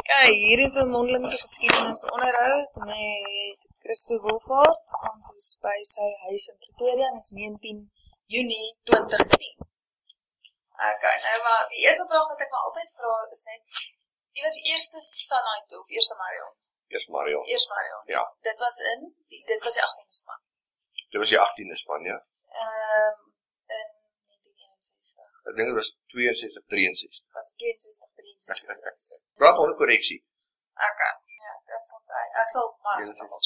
Okay, hier is 'n mondelingse geskiedenisonderhoud met Christo Wolfhard. Ons is by sy huis in Pretoria en is 19 Junie 2010. Okay, nou maar die eerste vraag wat ek maar altyd vra is net, wie was die eerste Sunite of eerste Marion? Eerst Marion. Eerst Marion. Ja. Dit was die 18de span. Dit was die 18de span, ja. In 1961. Ek dink dit was 62, 63. Was 62, 63. Praat onder correctie. Okay, ja, ek sal maar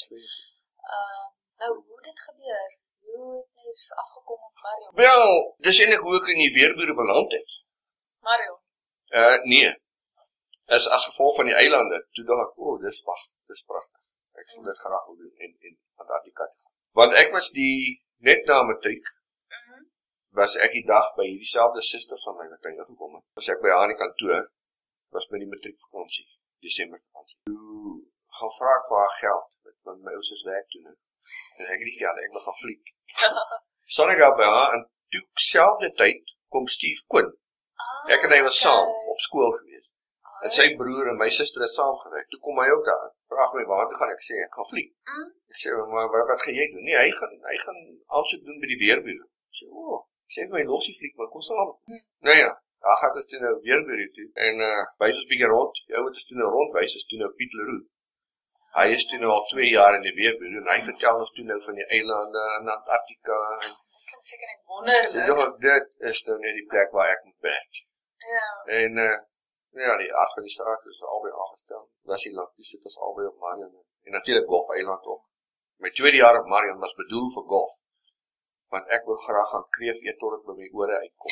nou, hoe dit gebeur? Hoe het mens afgekom op Marion? Wel, dis eintlik hoe ek in die weerboere beland het. Marion? Nee. As gevolg van die eilande, toe dacht ek, dis pragtig. Ek voel dit graag doen in Antarctica. Want ek was net na matriek, was ek die dag by hierdie selfde suster van my wat hy ingekom het. Was ek by haar in die kantoor, was met die matriekvakansie, Desember vakansie. Toe gaan vra ek vir haar geld, want my ouders werk toe nou. En ek het die geld, ek wil gaan vlieg. Staan ek daar by haar, en toe selfde tyd kom Steve Quinn. Ek en hy was saam op skool gewees. En sy broer en my suster het saam gewerk. Toe kom hy ook daar. Vraag my, waar toe gaan ek? Sê, ek gaan vlieg. Ek sê, maar wat gaan jy doen? Nee, hy gaan aansoek doen by die weerbureau. Ek sê, ek sê vir my losie vlieg, maar kom saam. Nou ja, daar gaat ons toe nou weerbureau toe. En wys ons bietjie rond. Jou het ons toe nou rondwys, is toe nou Piet Leroux. Hy is toe nou al 2 jaar in die weerbureau en hy vertel ons toe nou van die eilande en Antarctica. Dit klink seker net wonderlik. Toe dit is nou net die plek waar ek moet werk. Ja. En ja, die aard van die staat is albei aangestel. Was hier lang, die sit ons albei op Marion. En natuurlijk Golf Eiland ook. My tweede jaar op Marion was bedoel vir golf. Want ek wil graag gaan kreef eet tot het by my ore uitkom.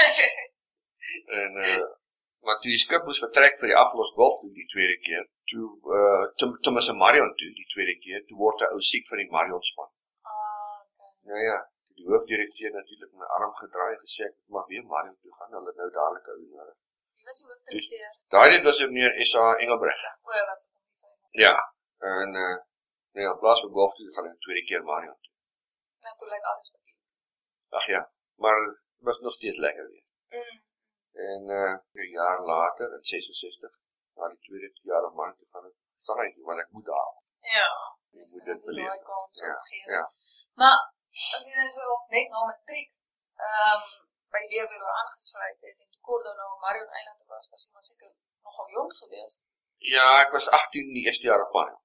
En, maar toe die skip moes vertrek vir die aflos golf toe die tweede keer, toe is in Marion toe die tweede keer, toe word hy ou siek van die Marion span. Nou ja, toe die hoofdirekteur natuurlijk my arm gedraai en gesê, ek mag weer Marion toe gaan, hulle nou dadelijk ou nodig. Wie was die hoofdirekteur? Daardie was meneer S.A. Engelbreg. Was het nie sy? Ja, en nou ja, in plaas van golf toe, gaan ek 2 keer Marion toe. En toe lyk alles bekend. Ag ja, maar het was nog steeds lekker weer. En 'n jaar later, in 66, na die tweede jaar op Marion toe gaan ek staan want ek moet daar. Ja. Ek moet dit beleef. Ja. Maar, as jy nou so net na matriek, by die weerbureau aangesluit het en toe kort daarna op Marion Eiland was jy maar seker nogal jong gewees. Ja, ek was 18 die eerste jaar op Marion.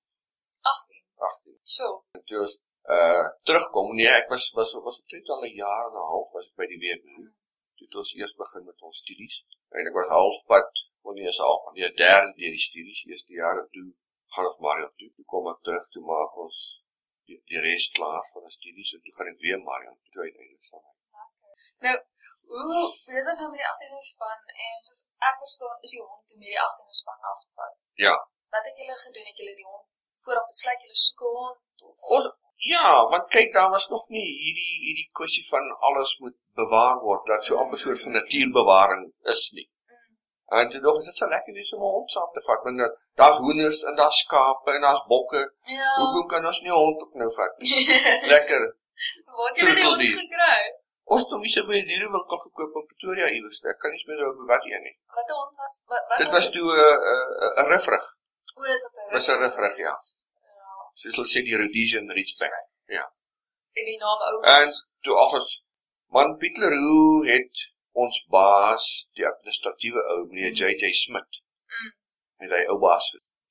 18. Sure. En toe was terugkom, nee, ek was omtrent al 'n jaar en 'n half was ek by die weerbureau. Toe het ons eers begin met ons studies. En ek was halfpad, die derde deur die studies, eerste jaar en toe gaan ons Marion toe. Toe kom ek terug, toe maak ons die rest klaar van die studies en toe gaan ek weer Marion toe uiteindelik saam. Nou, dit was nou met die 18de span en soos ek verstaan is die hond toe met die 18de span afgevat. Ja. Wat het julle gedoen? Het julle die hond vooraf besluit julle soek 'n hond? Ja, want kyk, daar was nog nie hierdie kwessie van alles moet bewaar word, dat so amper soort van natuurbewaring is nie. En toe nog is dit so lekker wees om 'n hond saam te vat, want daar's hoenders en daar's skape en daar's bokke. Ja. Hoekom kan ons nie 'n hond ook nou vat? Lekker. Waar het julle die hond gekry? Ons het hom hier by die dierewinkel gekoop in Pretoria iewers. Ek kan nie meer oor wat een nie. Wat 'n hond was? Dit was toe 'n rifrig. Hoe is dit 'n rifrig? Was 'n rifrig, ja. Soos hulle sê die Rhodesian Ridgeback. Ja. En die naam ou. En toe man Piet Leroux het ons baas, die administratiewe ou meneer J.J. Smit. Het hy ou baas.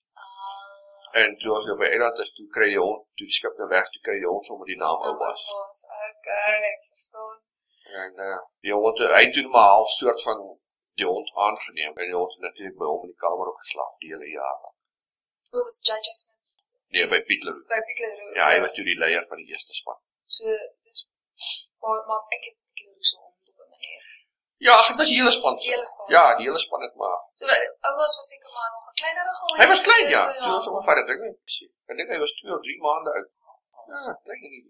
En toe ons by eiland is, toe kry die hond, toe die skip nou weg, toe kry die hond sommer die naam ou baas. Okay, ek verstaan. En die hond, hy het toen maar half soort van die hond aangeneem, en die hond het natuurlijk by hom in die kamer ook geslaap, die hele jaar lang. Hoe was J.J. Smit? Nee, by Piet Leroux. By Piet Leroux. Ja, hy was toe die leier van die eerste span. So, dis, maar ek het Piet Leroux so hond op 'n manier. Ja, dit was die hele span. Ja, die hele span het maar. So, ou was seker maar nog 'n kleinerige hond. Hy was klein, ja. Toe was hom vat dit ek dink hy was 2 of 3 maande oud. Ja, klein nie.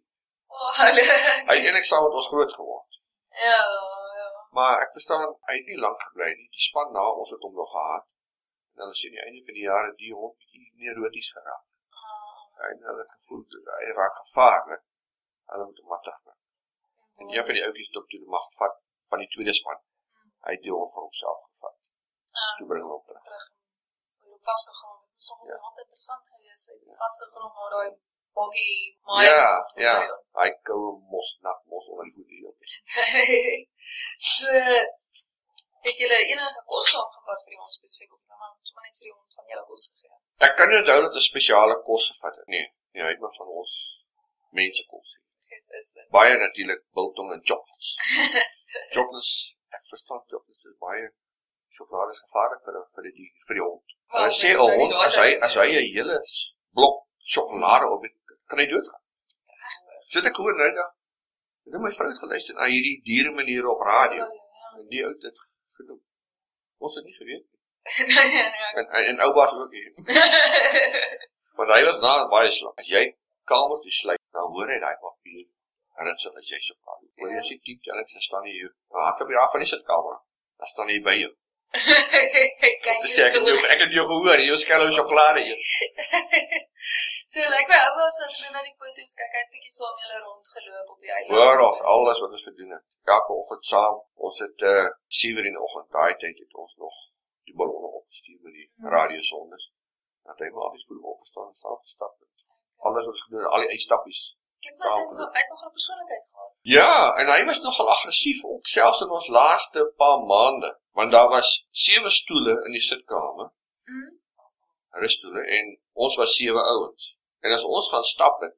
Hy het eintlik saam met ons groot geword. Ja. Maar ek verstaan, hy het nie lank gebly nie. Die span na ons het hom nog gehad. En dan is aan die einde van die jare die hond bietjie neuroties geraak. En hulle het gevoel, hy raak gevaarlik. Hulle moet hom maar terugbring. En een van die ouetjies het toe maar gevat van die tweede span. Hy het die hond van homself gevat. Toe bring hom terug. vaste grond. Dit is nogal iemand interessant gewees, die vaste grond waar daai boggie maai. Ja, hy koue mos onder die voete hier. So, het julle enige kos saamgevat vir die hond spesifiek, of dan maar net vir die hond van julle kos gegee? Ek kan nie onthou dat 'n spesiale kos gevat het. Nee, hy het maar van ons mense kos. Baie natuurlik biltong en chocolates. Chocolates, ek verstaan chocolates is baie sjokolade is gevaarlik vir die hond. Hulle sê 'n hond as hy 'n hele blok sjokolade op het, kan hy doodgaan. So ek hoor nou dag. Ek het my vrou geluister na hierdie dieremaniere op radio. En die ou dit genoem. Ons het nie geweet nie. En ou was ook nie. Want hy was na baie slag. As jy kamer toe sluit, dan hoor hy daai papier. En dit sê as jy so praat. Hoor jy as jy kyk, dan staan jy hard op die af van die sitkamer. Dan staan hy by jou. Dus ek het jou gehoor, jou skelm sjokolade eet. So lyk my alwas as ek na die foto's kyk, het bietjie saam julle rondgeloop op die eiland. Hoor ons alles wat ons gedoen het. Elke oggend saam. Ons het 7:00 in die oggend, daai tyd het ons nog die ballonne opgestuur met die radiosondes. Dat hy maar alles vroeg opgestaan en saam gestap het. Alles wat ons gedoen het, al die uitstappies. Kyk maar, hy het nog 'n persoonlikheid gehad. Ja, en hy was nogal aggressief ook, selfs in ons laaste paar maande. Want daar was 7 stoele in die sitkamer, russtoele, en ons was 7 ouens. En as ons gaan stap het,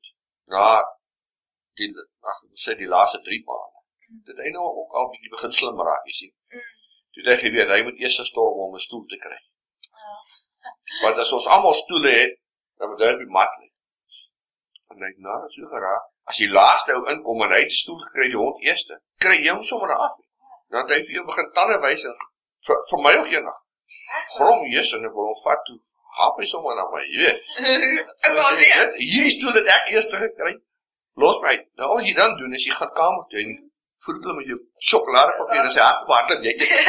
die laaste 3 maande, dit hy nou ook al bietjie begin slim raak, jy sien. Toe het hy geweet, hy moet eers storm om 'n stoel te kry. Want as ons almal stoele het, dan moet hy op die mat lê. En hy het nou so geraak. As die laaste ou inkom en hy het die stoel gekry, die hond eerste, kry jy hom sommer af. Dan het hy vir jou begin tande wys en vir my ook eendag. Grom Jesus en ek wil hom vat toe. Hap hy sommer na my, jy weet. Hierdie stoel het ek eerste gekry. Los my uit. Nou wat jy dan doen is jy gaan kamer toe en voed hulle met jou sjokoladepapier en sê hard dat jy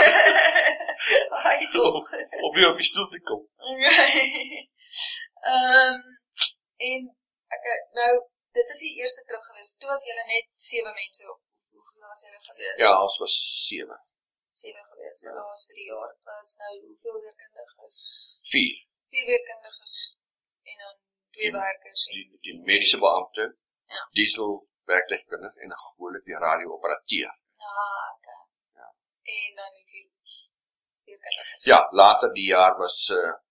op die stoel te kom. En nou dit is die eerste trip gewees. Toe was julle net 7 mense of hoeveel was julle gewees? Ja, ons was 7. 7 gewees. Ja, dat was vir die jaar. Het was nou hoeveel weerkundiges? 4. 4 weerkundiges en dan 2 werkers. Die mediese beampte, diesel werktuigkundige en gewoonlik die radio-operateur. Okay. Ja. En dan die 4 weerkundiges. Ja, later die jaar was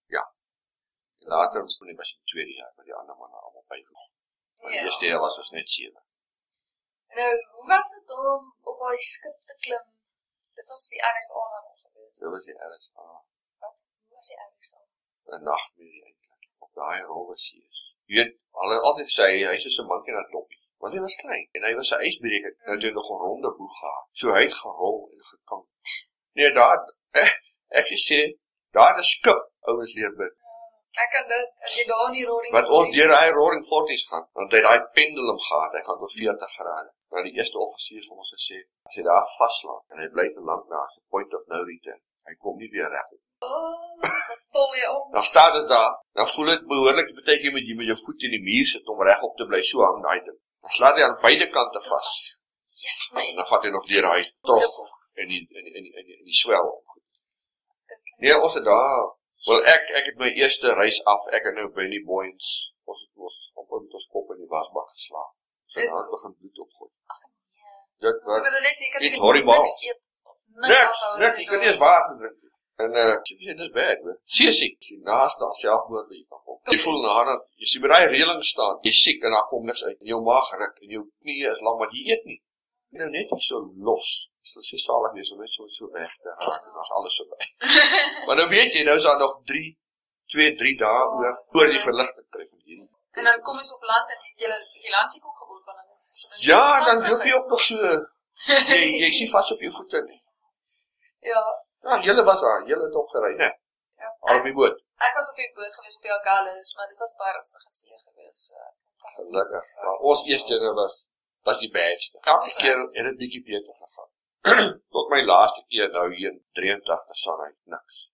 later was die tweede jaar met die ander manne allemaal bygekom. Maar die eerste jaar was ons net 7. Nou, hoe was het om op die skip te klim? Dit was die RSA dan nog geweest. Dit was die RSA. Wat? Hoe was die RSA? 'n Nagmerrie eintlik, op daai rowwe sees. Jy weet, hulle altyd sê, hy is soos 'n mankie na 'n toppie. Want hy was klein, en hy was 'n ysbreker, nou het hy nog 'n ronde boeg gehad. So hy het gerol en gekamp. Nee, ek sê, daar 'n skip, ouens leer bid. Ek kan dit, as jy daar in die roaring... Want ons deur hy roaring 40's gaan, want hy daai pendulum gehad, hy gaan tot 40 grade. Nou die eerste offisier vir ons gesê, as hy daar vaslaan, en hy bly te lank daar, as 'n point of no return, hy kom nie weer reg op. Wat vol jy om? Dan staan dit daar, dan voel dit behoorlik, dit beteken jy met jou voet in die muur sit, om reg op te bly, so hang daai ding. Dan slaat hy aan beide kante vas. Yes, man. En dan vat hy nog deur hy trog, en die swel. Nee, ons het daar, wel ek het my eerste reis af, ek het nou by die Boyens, ons het ons kop in die wasbak geslaap. So dan het begin bloed opgooi. Ach nee. Dit was iets horribaal. Niks, jy kan nie eens water drink. En dit is bad, man. Siek, die naaste as selfmoord wat jy kan kom. Jy voel nadat, jy sien by die reëling staan, jy siek en daar kom niks uit, en jou maag ruk, en jou knie is lam, want jy eet nie. Nou net nie so los, so salig wees, om net so weg te raak, en dan is alles so by. Maar nou weet jy, nou is daar nog 2-3 dae oor die verligting tref van hierdie. En dan kom jy op land en het jy landsiek ook geword van dan. Ja, dan loop jy ook nog so, jy sien vast op jou voete nie. Ja. Ja, julle was daar, julle het opgery, ne? Ja. Al op die boot. Ek was op die boot gewees op die Agulhas, maar dit was baie rustige see gewees. Gelukkig. Maar ons eerste was die badste. Elke keer het het bietjie beter gegaan. Tot my laaste keer nou hier in 83 sal hy niks.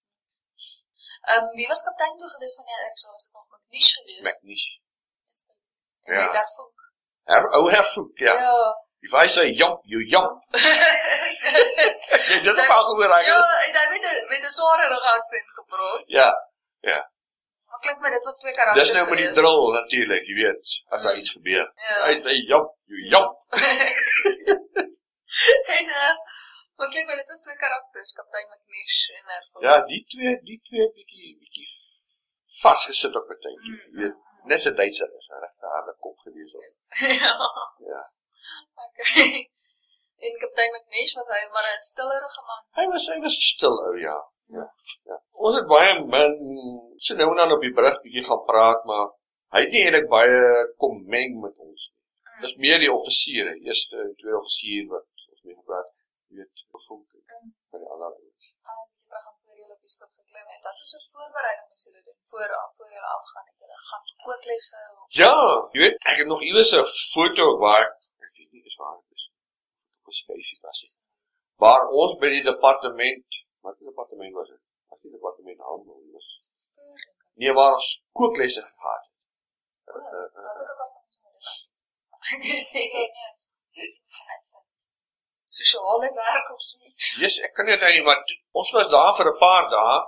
Wie was kaptein toe gewees van die RSA? Was ek nog McNish gewees? McNish. En ja. Daar Funk. Funk, ja. Ja. If I say jump, you jump. Jy dit ook al gehoor, ja, en hy met 'n sware rug aksent gepraat. Ja. klink my, dit was 2 karakters Dis nou met die drill natuurlik, jy weet, as daar iets gebeur. Hy sê, jump, you jump. En, maar klink my, dit was 2 karakters, Kaptein McNeish en Erfel. Ja, die twee bietjie vasgesit op 'n tydjie, jy weet. Net 'n Duitser is, 'n regte harde kop gewees. Ja. Okay. En Kaptein McNeish was hy maar 'n stillerige man. Hy was stil ou, ja. Ons het baie min, so nou en dan op die brug bietjie gaan praat, maar hy het nie eintlik baie kom meng met ons nie. Dis meer die offisiere, eerste en tweede offisier wat ons mee gepraat, jy weet, bevoel van die ander ouens. Terug aan voor julle op die skip geklim het. Dat is 'n soort voorbereiding moes julle doen voor julle afgaan het. Julle gaan kooklesse. Ja, jy weet, ek het nog iewers 'n foto waar ek weet nie eens waar dit is. Op 'n skyfie was dit. Waar ons by die departement, wat die departement was dit? Was die departement handel was. Nee, waar ons kooklesse gehad het. Sosiale werk of soiets. Yes, ek kan dit nie, maar ons was daar vir 'n paar dae.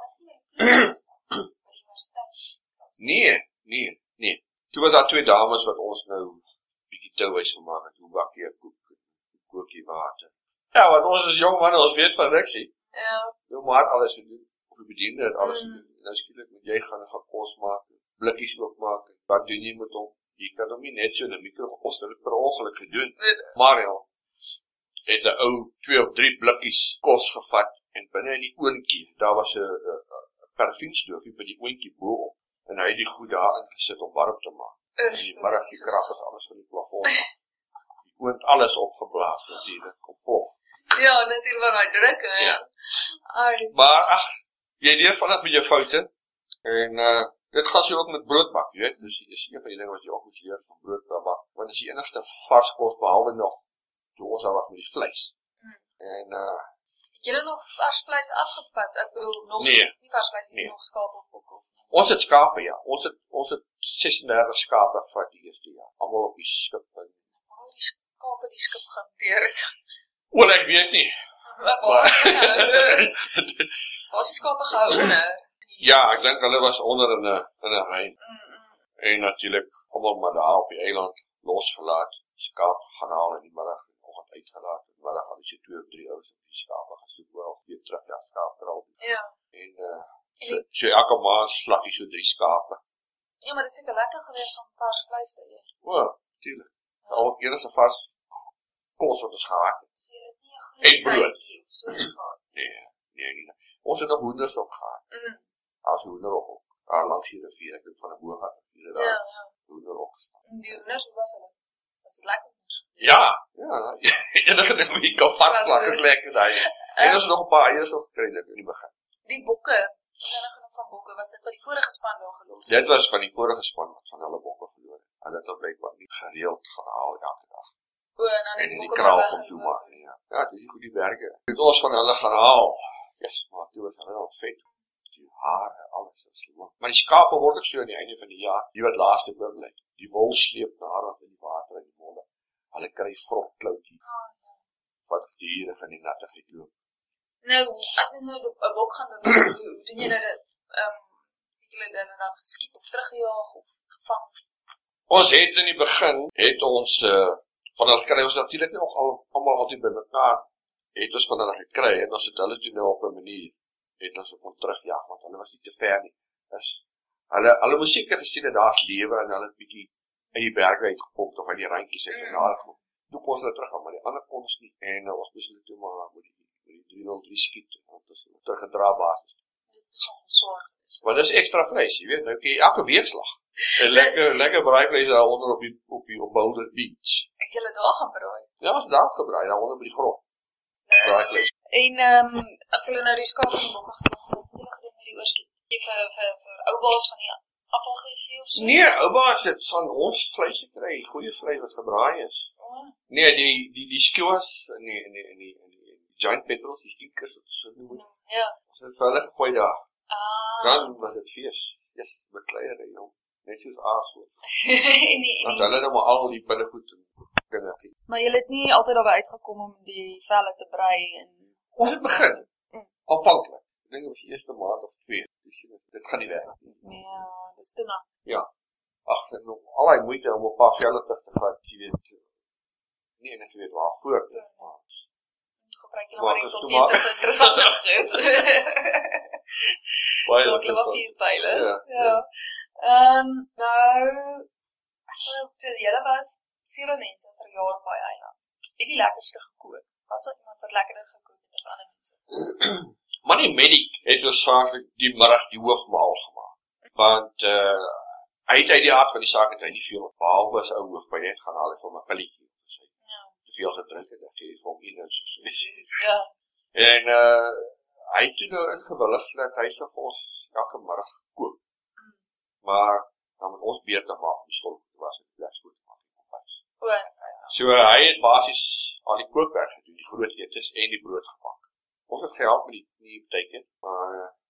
Nee. Toe was daar 2 dames wat ons nou bietjie touhuis gemaak het, hoe bakkie koek, kookie water. Ja, want ons is jong man, ons weet van niks nie. Ja. Jou maat alles gedoen, of die bediende het alles gedoen. Nou skielik moet jy gaan kos maak, blikkies oopmaak. Wat doen jy met hom? Jy kan hom nie net so in 'n micro-os dit per ongeluk gedoen. Mario het 'n ou 2 of 3 blikkies kos gevat en binne in die oontjie, daar was 'n parafienstoofie by die oontjie bo-op en hy het die goed daarin gesit om warm te maak. En die middag die krag is alles van die plafon af. Die oond alles opgeblaas natuurlik, kom vol. Ja, natuurlik van daai druk, hè. Ja. Maar ag, jy leer vinnig met jou foute en dit gaan so ook met broodbak, jy weet. Dis is een van die dinge wat jy ook moet leer van broodbak, want dit is die enigste vars kos behalwe nog toe ons al was met die vleis. En het julle nog vars vleis afgevat? Ek bedoel nog nie vars vleis, nie nog skaap of bok of. Ons het skape, ja. Ons het 36 skape gevat die eerste jaar, almal op die skip. Hoe die skape die skip gehanteer het. Wel, ek weet nie. Was die skape gehou onder? Ja, ek dink hulle was onder in 'n rein. En natuurlik almal maar daar op die eiland losgelaat. Skaap gaan haal in die middag en oggend uitgelaat. In die middag al is 2 of 3 ouens op die skape gesoek oral weer terug na skaapkraal. Ja. En so elke maand slag jy so 3 skape. Ja, maar dit is seker lekker geweest om vars vleis te eet. O, tuurlijk. Al enige vars kos wat ons gehad het. So jy het nie 'n En brood. of so gehad. Nee. Ons het nog hoenders ook gehad. As hoender ook. Daar langs die rivier, ek dink van 'n booggat rivier daar. Ja. Hoender ook gestaan. En die hoenders, hoe was hulle? Was dit lekker? Ja. Enige ding wat jy kan vatplak is lekker daai. En ons het nog 'n paar eiers ook gekry in die begin. Die bokke, ons het nog genoeg van bokke, was dit wat die vorige span daar gelos? Dit was van die vorige span wat van hulle bokke verloor het. Hulle het blykbaar nie gereeld gaan haal elke dag. En in die kraal kom toe maar. Ja, dis goed die berge. Het ons van hulle gaan haal. Yes, maar toe was hulle al vet. Die hare, alles is lang. Maar die skape word ook so aan die einde van die jaar, die wat laaste oorbly. Die wol sleep nader in die water in die wolle. Hulle kry vrokklooutjie. Wat diere van die nattigheid loop. Nou, as jy nou 'n bok gaan doen, hoe doen jy nou dit? Het julle dan geskiet of teruggejaag of gevang? Ons het in die begin, van hulle kry ons natuurlik nie ook almal altyd by mekaar, het ons van hulle gekry, en ons het hulle toe nou op 'n manier, het ons op terugjaag, want hulle was nie te ver nie. Dus, hulle moes seker gesien het, daar is lewe, en hulle het bietjie uit die berge uitgekom, of uit die randjies uit, en daar gekom. Toe kon ons hulle teruggaan, maar die ander kon ons nie, en ons moes hulle toe maar met die 303 skiet, want ons het teruggedra basis. Dit is onzorg. Maar dis extra vlees, jy weet, nou kan jy elke weekslag. En lekker braaivlees daar onder op Boulder Beach. Ek julle daar gaan braai. Ja, ons daar gebraai, daar onder by die grond. Braaivlees. En as julle nou die skaap en die bokke geslag het, wat het julle gedoen met die oorskiet? Jy vir ou baas van die afval gegee of so? Nee, ou baas het van ons vleis gekry, goeie vleis wat gebraai is. Nee, die skewers en die giant petrels, die stinkers wat so noem. Ja. Ons het vir hulle gegooi daar. Dan was het fees. Yes, bekleier jy net soos aashoop. Want hulle het maar al die binnegoed en dinge gegee. Maar julle het nie altyd daarby uitgekom om die velle te brei en ons het begin. Aanvanklik. Ek dink dit was die eerste maand of 2. Dus dit gaan nie werk nie. Ja, dis te nat. Ja. Ag, en al die moeite om 'n paar velle terug te vat, jy weet, nie enig weet waarvoor nie. Gebruik jy nou maar resulteer te interessant goed. Baie Ook lekker vuurpyle. Ja. Nou, julle was 7 mense vir 'n jaar op daai eiland. Het die lekkerste gekook? Was daar iemand wat lekkerder gekook het as ander mense? Maar die medic het ons saaklik die middag die hoofmaal gemaak. Want hy het uit die aard van die saak het hy nie veel behalwe as ou hoofpyn het gaan haal hy van 'n pilletjie of so. Ja. Te veel gedrink het, dan gee hy vir hom een of so. Ja. En hy het toe nou ingewillig dat hy sou vir ons elke middag kook. Maar dan moet ons beurt dan maak om die skool te was en die plek skool te maak. So hy het basies al die kookwerk gedoen, die groot etes en die brood gebak. Ons het gehelp met die beteken, maar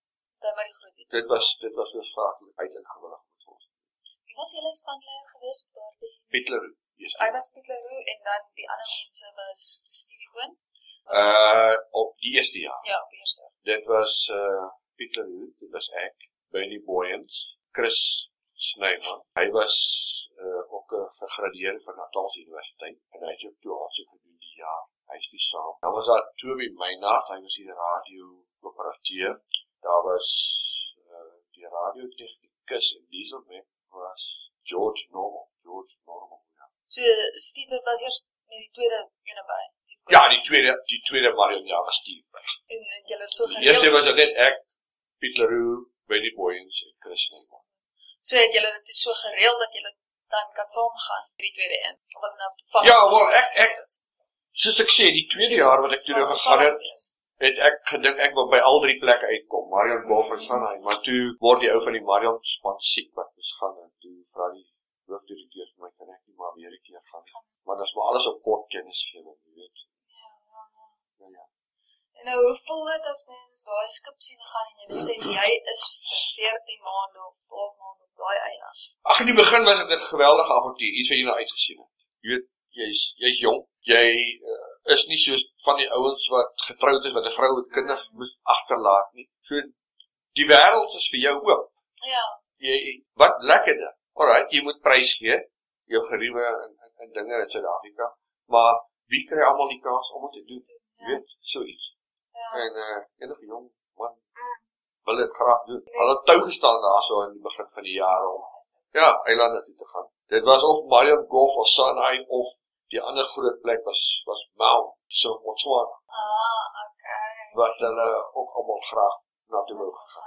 dit was so vraaglik uit ingewillig met ons. Wie was julle spanleier gewees op daardie? Piet Leroux. Hy was Piet Leroux en dan die ander mense was Stevie Coen? Op die eerste jaar. Ja, op die eerste jaar. Dit was Piet Leroux, dit was ek, Bernie Boyens, Chris Snyman. Hy was ook gegradeerd van Natalse Universiteit en hy het ook toe aansoek gedoen die jaar. Hy is die saam. Dan was daar Toby Meinhardt, hy was die radio-operateur. Daar was die radiotechnicus en dieselman was George Normal. Ja. So Steve was eers met die tweede ene by. Ja, die tweede Marion ja was Steve by. En julle het so gereeld. Die eerste was net ek, Piet Leroux, Benny Boyens en Chris Snyman. So het julle dit so gereeld dat julle dan kan saamgaan vir die tweede een? Of was dit nou toevallig? Ja, wel ek soos ek sê, die tweede jaar wat ek toe nou gegaan het ek gedink ek wil by al 3 plekke uitkom, Marion Golf en Sanai, maar toe word die ou van die Marion span siek wat moes gaan en toe vra die hoofdirekteur vir my, kan ek nie maar weer 'n keer gaan. Maar dit is maar alles op kort kennisgewing, jy weet. Ja. En nou, hoe voel dit as mens daai skip sien gaan en jy wil sê jy is vir 14 maande of 12 maande op daai eiland? Ag, in die begin was dit 'n geweldige avontuur, iets wat jy nou uitgesien het. Jy weet, jy's jong, jy is nie soos van die ouens wat getroud is, wat 'n vrou met kinders moes agterlaat nie. So, die wêreld is vir jou oop. Ja. Wat lekkerder. Alright, jy moet prys gee, jou geriewe en dinge in Suid-Afrika, maar wie kry almal die kans om dit te doen? Jy weet, so iets. Ja. En enige jong man wil dit graag doen. Hulle het tou gestaan daarso in die begin van die jaar om eilande toe te gaan. Dit was of Marion Golf of Sanai of die ander groot plek was Maui, so Botswana. Okay. Wat hulle ook almal graag na toe wou gegaan.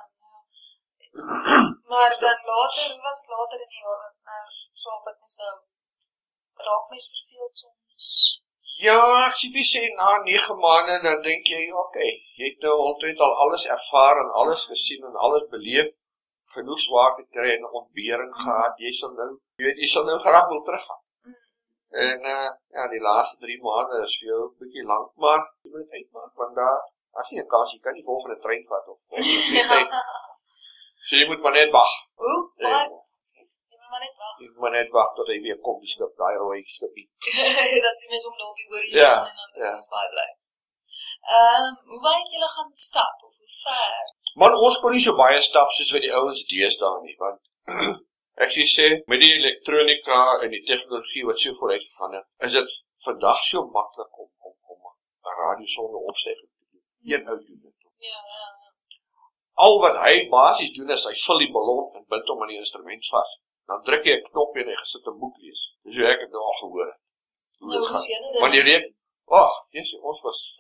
Maar dan later, hoe was het later in die jaar, so wat mens nou, raak mens verveeld soms? Ja, ek sê na 9 maande, dan denk jy, jy het nou altyd al alles ervaar en alles gesien en alles beleef, genoeg swaar gekry en ontbering gehad, jy sal nou graag wil teruggaan. En die laaste 3 maande is vir jou 'n bietjie lank, maar jy moet het uitmaak, want daar as nie 'n kans, jy kan nie volgende trein vat of vliegtuig. So jy moet maar net wag. Hoe? Jy moet maar net wag. Jy moet maar net wag tot hy weer kom, die skip, daai rooi skipie. Dat sien mense om daar op die horison en dan is ons baie bly. Hoe baie het julle gaan stap of hoe ver? Man, ons kon nie so baie stap soos wat die ouens deesdae nie, want ek sê, met die elektronika en die tegnologie wat so vooruit gegaan het, is dit vandag so maklik om 'n radiosonde opstyging te doen. Een ou doen dit. Ja. Al wat hy basies doen is, hy vul die ballon en bind hom aan die instrument vas. Dan druk jy 'n knopjie en hy gesit 'n boek lees. Dis hoe ek het nou al gehoor het. Hoe dit gaan. Maar die reken, ons was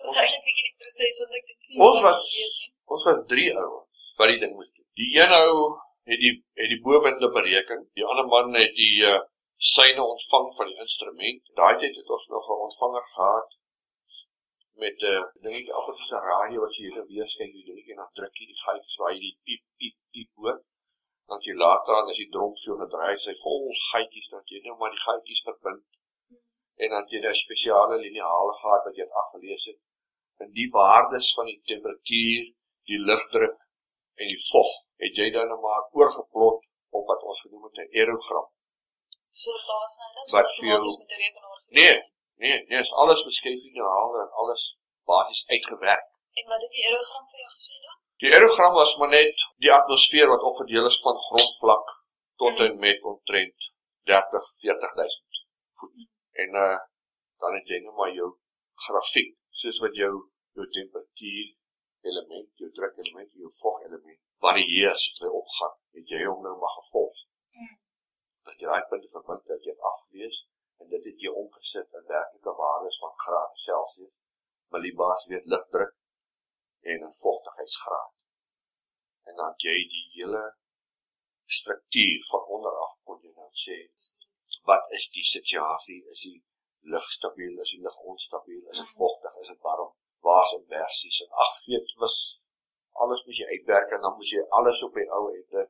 ons was 3 ouens wat die ding moes doen. Die een ou het die bowinde bereken, die ander man het die syne ontvang van die instrument. Daai tyd het ons nog 'n ontvanger gehad met dingetjie amper soos 'n radio wat jy hier weer skyn, jy dingetjie en dan druk jy die gaatjies waar jy die piep hoor. Dan jy later aan as die drom so gedraai, sy vol gaatjies, dat jy nou maar die gaatjies verbind. En dan jy 'n spesiale liniale gehad wat jy het afgelees het. En die waardes van die temperatuur, die lugdruk en die vog, het jy dan nou maar oorgeplot op wat ons genoem het 'n aerogram. So daar was nou niks wat vir jou met 'n rekenaar. Nee, is alles beskryf liniaal en alles basies uitgewerk. En wat het die aerogram vir jou gesê dan? Die aerogram was maar net die atmosfeer wat opgedeel is van grondvlak, tot en met omtrent 30-40.000 voet. En dan het jy nou maar jou grafiek, soos wat jou temperatuur element, jou druk element, jou vog element varieer soos hy opgaan, het jy hom nou maar gevolg. Dat jy daai punte verbind, dat jy het afgelees, en dit het jy omgesit in werklike waardes van grade Celsius, millibars weet ligdruk, en in vochtigheidsgraad. En dan het jy die hele struktuur van onderaf, kon jy nou sê, wat is die situasie, is die lig stabiel, is die lig onstabiel, is het vochtig, is het warm, waar is inversies, en weet, alles moes jy uitwerk, en dan moes jy alles op die oude ende,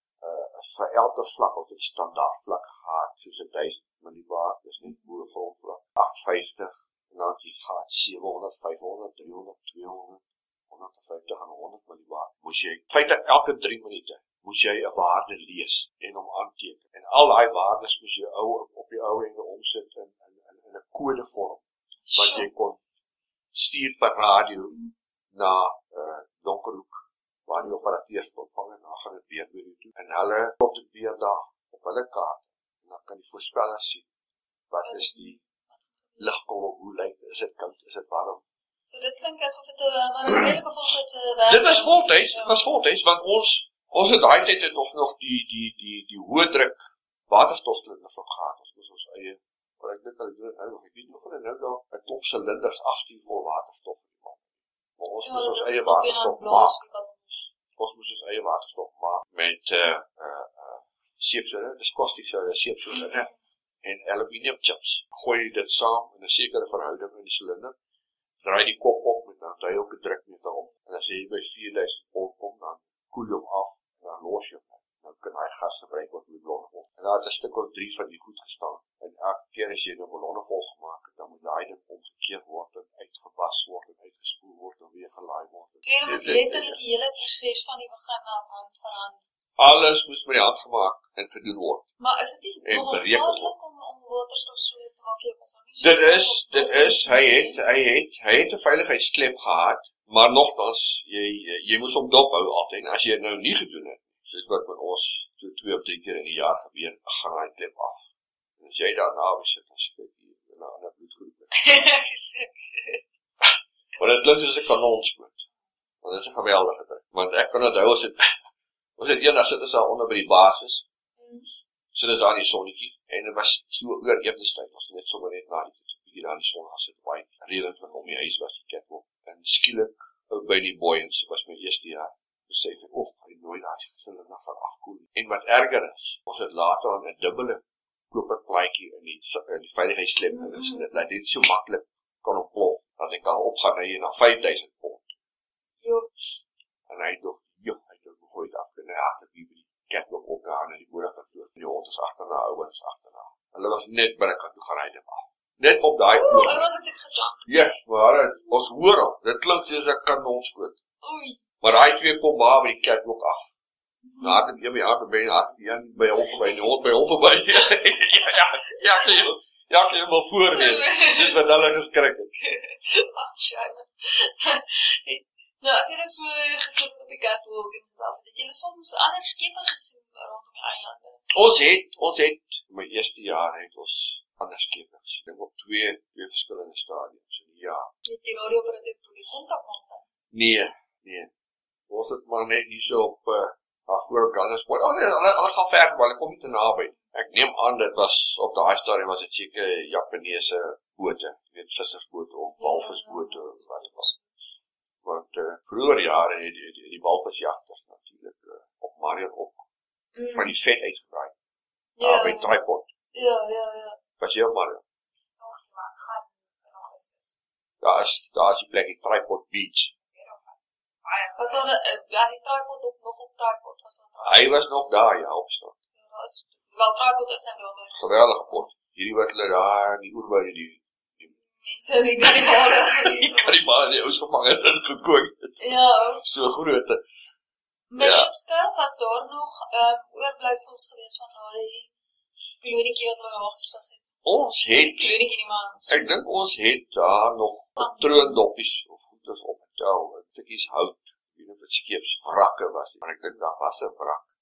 vir elke vlak, of het standaard vlak gehad, soos 1000 millibar, dis nie boeregrondvlak, 850, en dan het jy gehad 700, 500, 300, 200, 150 en 100 millibar, moes jy, feitlik elke 3 minute, moes jy 'n waarde lees, en hom aanteken, en al die waardes moes jy op die oude ende omsit, in 'n kodevorm, wat jy kon stuur per radio, na Donkerhoek, waar die operateurs ontvang en dan gaan het weer by die toe. En hulle tot het weer daar op hulle kaart. En dan kan die voorspellers sien, wat is die ligkolom, hoe lyk, is het koud, is het warm. So dit klink asof het maar redelijk of het werk. Dit was voltyds, want ons het daai tyd het nog die hoë druk waterstofsilinders op gehad. Ons moes ons eie, wat ek dit al doen, ek weet nie of hulle nou daar 'n klomp silinders afstuur vol waterstof. Maar ons moes ons eie waterstof maak. Ons moes ons eie waterstof maak met seepsoda, dis kostiefsoda, seepsoda en aluminium chips. Gooi dit saam in 'n sekere verhouding in die silinder, draai die kop op met dan jy ook 'n drukmeter op. En as jy by 4000 pond kom, dan koel jy hom af en dan los jy hom. Dan kan hy gas gebruik word met ballonne vol. En daar het 'n stuk of 3 van die goed gestaan. En elke keer as jy nou ballonne vol gemaak het, dan moet daai ding omgekeer word en uitgewas word en uitgespoel word en weer gelaai word. Dit was letterlik die hele proses van die begin af hand van hand. Alles moes met die hand gemaak en gedoen word. Maar is dit nie nog gevaarlik om waterstof so te maak? Dit is, hy het 'n veiligheidsklep gehad, maar nogtans, jy moes hom dop hou altyd. En as jy het nou nie gedoen het, soos wat met ons so 2 of 3 keer in die jaar gebeur, gaan hy klep af. En as jy daarna besit, dan skik jy in 'n ander bloedgroep. Maar dit klink soos 'n kanonskoot. Want dit is 'n geweldige ding. Want ek kan onthou ons het eendag sit ons daar onder by die basis. So dis daar in die sonnetjie. En dit was so oor etenstyd. Ons net sommer net na die bietjie daar in die son gesit. Baie reëling van hom die huis was die catwalk. En skielik by die Boyens was my eerste jaar. Besef ek, hy nooit daai silinder gaan afkoel. En wat erger is, ons het later aan 'n dubbele koperplaatjie in die veiligheidsklep is. Dit laat dit so maklik kan ontplof, dat ek kan opgaan na 5000 pond. En hy het gooi het af, en hy had die catwalk opgegaan in die boerekantoor. Die hond is agterna, ouens agterna. Hulle was net binnekant toe gaan hy dit af. Net op daai oor. Hy was het ek gedank. Ja, maar ons hoor hom. Dit klink soos 'n kanonskoot. Oei. Maar daai twee kom maar by die catwalk af. Nou het hy by aan verby, by hom verby, die hond by hom verby. Ja, kan jy maar voorwees, soos wat hulle geskrik het. Ach, skype. Nou, as jy dit so gesit op die catwalk en gesels, het jy soms ander skepe gesien rondom die eilande? Ons het, my eerste jaar het ons ander skepe gesien. Ek op twee verskillende stadiums in die jaar. Het die radiooperateur toe die kontak maak dan? Nee. Ons het maar net hier so op voor op Ganderspoort. Hulle gaan ver gebal, hulle kom nie te naby. Ek neem aan, dit was, op daai stadium was dit seker Japaneese bote, vissersbote of walvisbote, wat het was. Want vroeger jare het die walvisjagters natuurlijk op Marion ook van die vet uitgebraai. By Tripod. Ja. Was jy op Marion? Nog nie, maar ek gaan in Augustus. Daar is die plek in Tripod Beach. Was die Tripod nog op Tripod? Hy was nog daar, ja, op straat. Wel, Tripod is nou wel by. Geweldige pot. Hierdie wat hulle daar, die oerbuide, die mense, die kannibale. Die kannibale, die ons gevang het en gekook het. Ja. So groote. Bishopscove, was daar nog oorblyfsels gewees van die kolonietjie wat hulle daar gesig het? Ons het, ek dink ons het daar nog patroondoppies of goeders opgetel, tikkies hout, ek weet nie of het skeepswrakke was, maar ek dink daar was 'n wrak.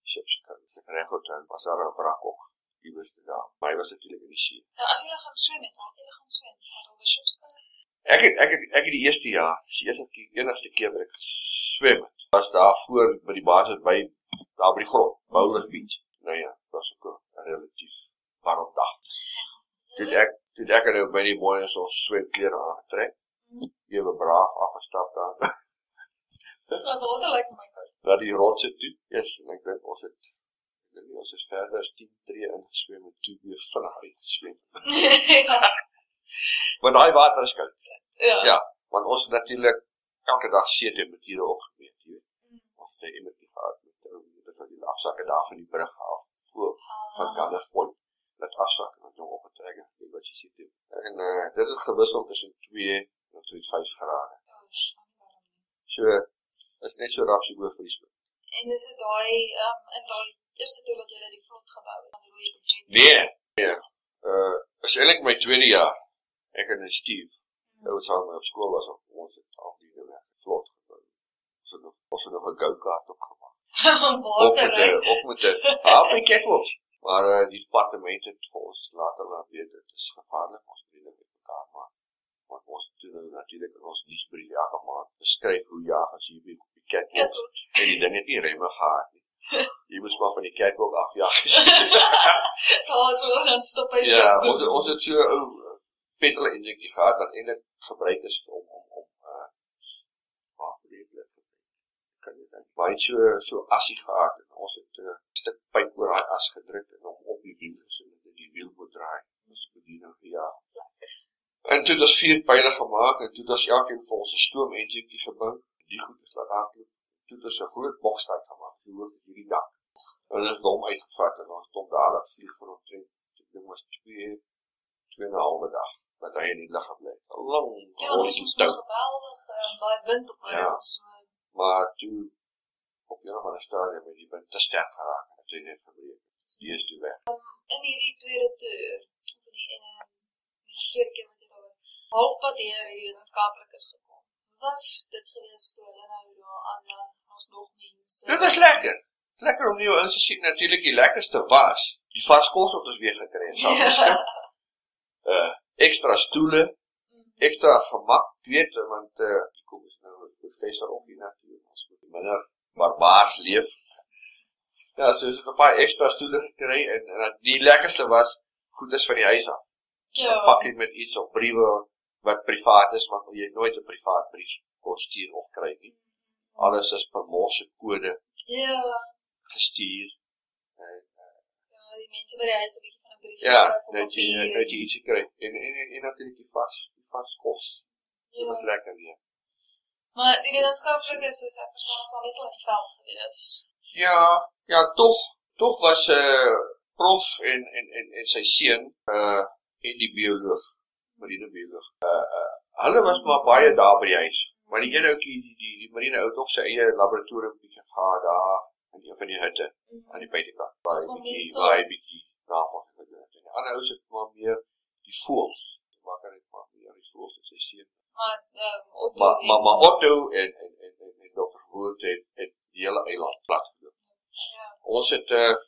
Ship's Cove. As ek reg onthou, was daar 'n wrak ook iewers daar. Maar hy was natuurlik in die see. Nou, as julle gaan swem het, laat julle gaan swem. Maar op 'n Ship's Cove. Ek het die eerste jaar, die enigste keer wat ek geswem het, was daar voor by die basis daar by die grond, Bowling Beach. Nou ja, dat was ook 'n relatief warm dag. Toe ek nou by die boeien ons swemklere aangetrek, ewe braaf afgestap daar. Dit was wonderlik vir my kant. Na die rotse toe, yes, en ek dink ons is verder as 10 tree ingeswem en toe weer vinnig uitgeswem. Ja. Want daai water is koud. Ja. Want ons het natuurlik elke dag seetemperature opgemeet, jy weet. Ons het 'n emmertjie gehad met die afsakke daar van die brug af voor van Canada Point. Dat afsak en dan opgetrek en wat jy sien. En dit het gewissel tussen 2 en 5 grade. So is net so rapsie bo vries. En is dit daai in daai eerste toer wat julle die vlot gebou het, dan rooi op Jet? Nee. Is eintlik my tweede jaar. Ek en Steve, nou wat saam op skool was, ons het al die weg vlot gebou. Ons het nog 'n go-kart opgemaak. Ook met 'n catwalks. Maar die departement het vir ons laat weet, dit is gevaarlik, ons moet dit met mekaar maak. Want ons het nou natuurlik in ons nuusbrief elke maand beskryf hoe jag as jy by die catwalks. En die ding het nie remme gehad nie. Jy moes maar van die catwalk afjag. So dan stop hy so. Ja, ons het so 'n ou petrol injectie gehad wat eintlik gebruik is om baie so asie gehad en ons het 'n stuk pyp oor daai as gedruk en hom op die wiel gesit en die wiel moet draai. Ons het dit nou gejaag. En toe het 4 pyle gemaak en toe het elkeen vir ons 'n stoom engine gebou. Die goed is laat hardloop. Toe het 'n groot boksstad gemaak oor hierdie dak. En ons het hom uitgevat en ons het hom daar laat vlieg vir omtrent. Dit was 2,5 dag wat hy in die lug gebly het. 'n Lang rolletjie stout. Geweldig baie wind op ons. Maar toe op een stadium met die wind te sterk geraak en het hy net gebreek. Die is toe weg. In hierdie tweede toer, van die tweede keer wat jy daar was, halfpad hier die wetenskaplikes gekom. Hoe was dit gewees toe hulle nou daar aan land ons nog mense? Dit was lekker. Lekker om nuwe ouens te sien. Natuurlik die lekkerste was die vars kos wat ons weer gekry het. Saam geskep. Extra stoele, extra gemak, weet, want die kom is nou 'n professor op hier natuurlik. Ons moet minder barbaars leef. Ja, so is het 'n paar extra stoele gekry en die lekkerste was goedes van die huis af. Ja. Pak jy met iets op briewe wat privaat is, want jy nooit 'n privaat brief kon stuur of kry nie. Alles is per Morse kode. Ja. Gestuur. Die mense by die huis 'n bietjie van 'n brief net jy iets kry. En natuurlik die vars kos. Dit was lekker weer. Maar die wetenskaplikes soos ek verstaan was wel in die veld gewees. Ja, tog was prof en sy seun en die bioloog, marine bioloog. Hulle was maar baie daar by die huis. Maar die een ouetjie, die marine ou tog sy eie laboratorium bietjie gehad daar in een van die hutte aan die buitekant. Waar hy bietjie navorsing gedoen het. En die ander ou sit maar meer die voëls. Wakker het maar meer die voëls en sy seun. Maar Otto en Dr. Voort het die hele eiland plat geloop. Ja. Ons het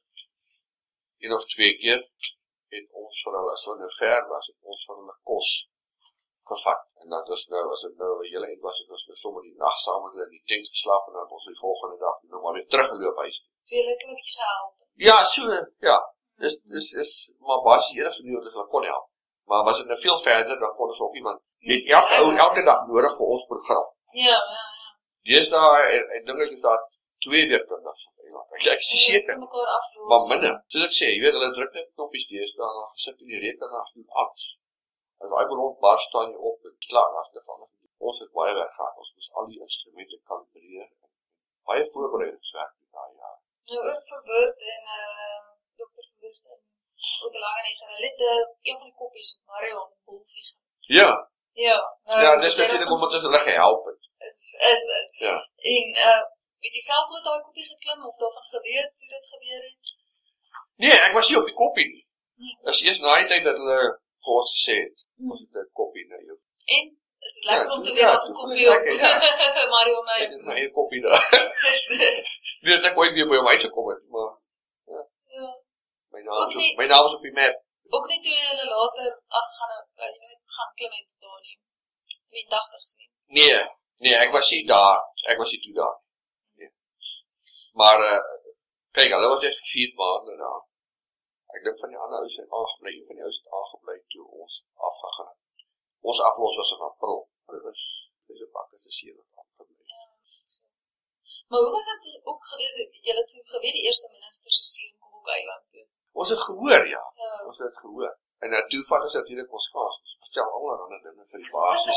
1 of 2 keer het ons van hulle, as hulle nou ver was, het ons van hulle kos gevat. En dat is nou, as het nou 'n hele eind was, het ons nou sommer die nag saam met hulle in die tent geslaap en dan het ons die volgende dag nou maar weer teruggeloop huis. So julle het 'n bietjie gehelp. Ja. Dis maar basies enigste nie wat ons hulle kon help. Maar was dit nou veel verder, dan kon ons ook iemand. Jy het elke dag nodig vir ons program. Ja. Deesdae, ek dink ek is daar 2 weerkundiges op eiland. Ek is seker. Maar minder. Soos ek sê, jy weet, hulle druk net knoppies deesdae en dan gesit in die rekenaar doen alles. As daai ballon bars staan jy op en klaar, as dit van ons het baie werk gehad. Ons moes al die instrumente kalibreer en baie voorbereidingswerk doen daai jaar. Nou oor Verwoerd en Dr. Verwoerd en ook Langenegger, hulle het een van die koppies op Marion Wolfie. Ja, dis natuurlik omdat ons hulle gehelp het. Is dit? Ja. En weet jy self hoe daai koppie geklim of daarvan geweet hoe dit gebeur het? Nee, ek was nie op die koppie nie. Dis eers na die tyd dat hulle vir ons gesê het, ons het 'n koppie nou jou. En Is dit lekker om te ja, weet as 'n dit voel koppie op lekker, ja. Marion Ek het my eie koppie daar. Nie dat ek ooit weer by hom uitgekom het, maar Ja. my naam is op die map. Ook nie toe hulle later afgaan, jy weet, gaan klim het daar nie. In die 80s nie. Nee, ek was nie daar. Ek was nie toe daar. Nee. Maar, kyk, hulle was net vir 4 maande daar. Ek dink van die ander huis het aangebly, een van die huis het aangebly toe ons afgegaan het. Ons aflos was in April. Dit was een bakke se 7 aangebly. Ja, so. Maar hoe was dit ook gewees, julle toe geweet die eerste minister se seun kom op eiland toe? Ons het gehoor, ja. Ja. Ons het gehoor. En toe vat ons natuurlijk ons gas. Ons bestel allerhande dinge vir die basis.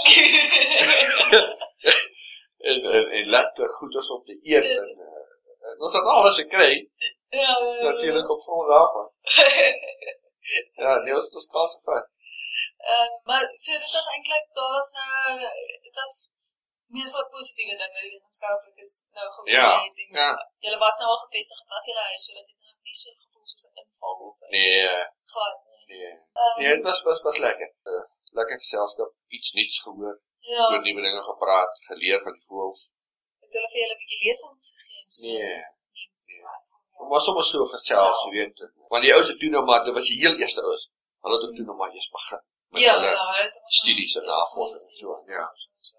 en lekker goeders om te eet. En ons het alles gekry. Ja. Natuurlijk op grond daarvan. Ja, nee, ons het ons gas gevat. Maar so dit was eintlik, dit was meestal positiewe dinge, die wetenskaplik is nou gewoon ja. Julle was nou al gevestig, het was julle huis, so dat dit nou nie so gevoel soos 'n inval of glad. Nee, het was lekker. Lekker geselskap, iets niets gehoor. Ja. Oor nuwe dinge gepraat, geleer van die voëls. Het hulle vir julle 'n bietjie lesings gegee? So? Nee. Het was sommer so gesels, jy weet. Want die ouens het toe nou maar, dit was die heel eerste ouens. Hulle het ook toe nou maar eers begin. Met hulle studies en navorsing en so. Ja.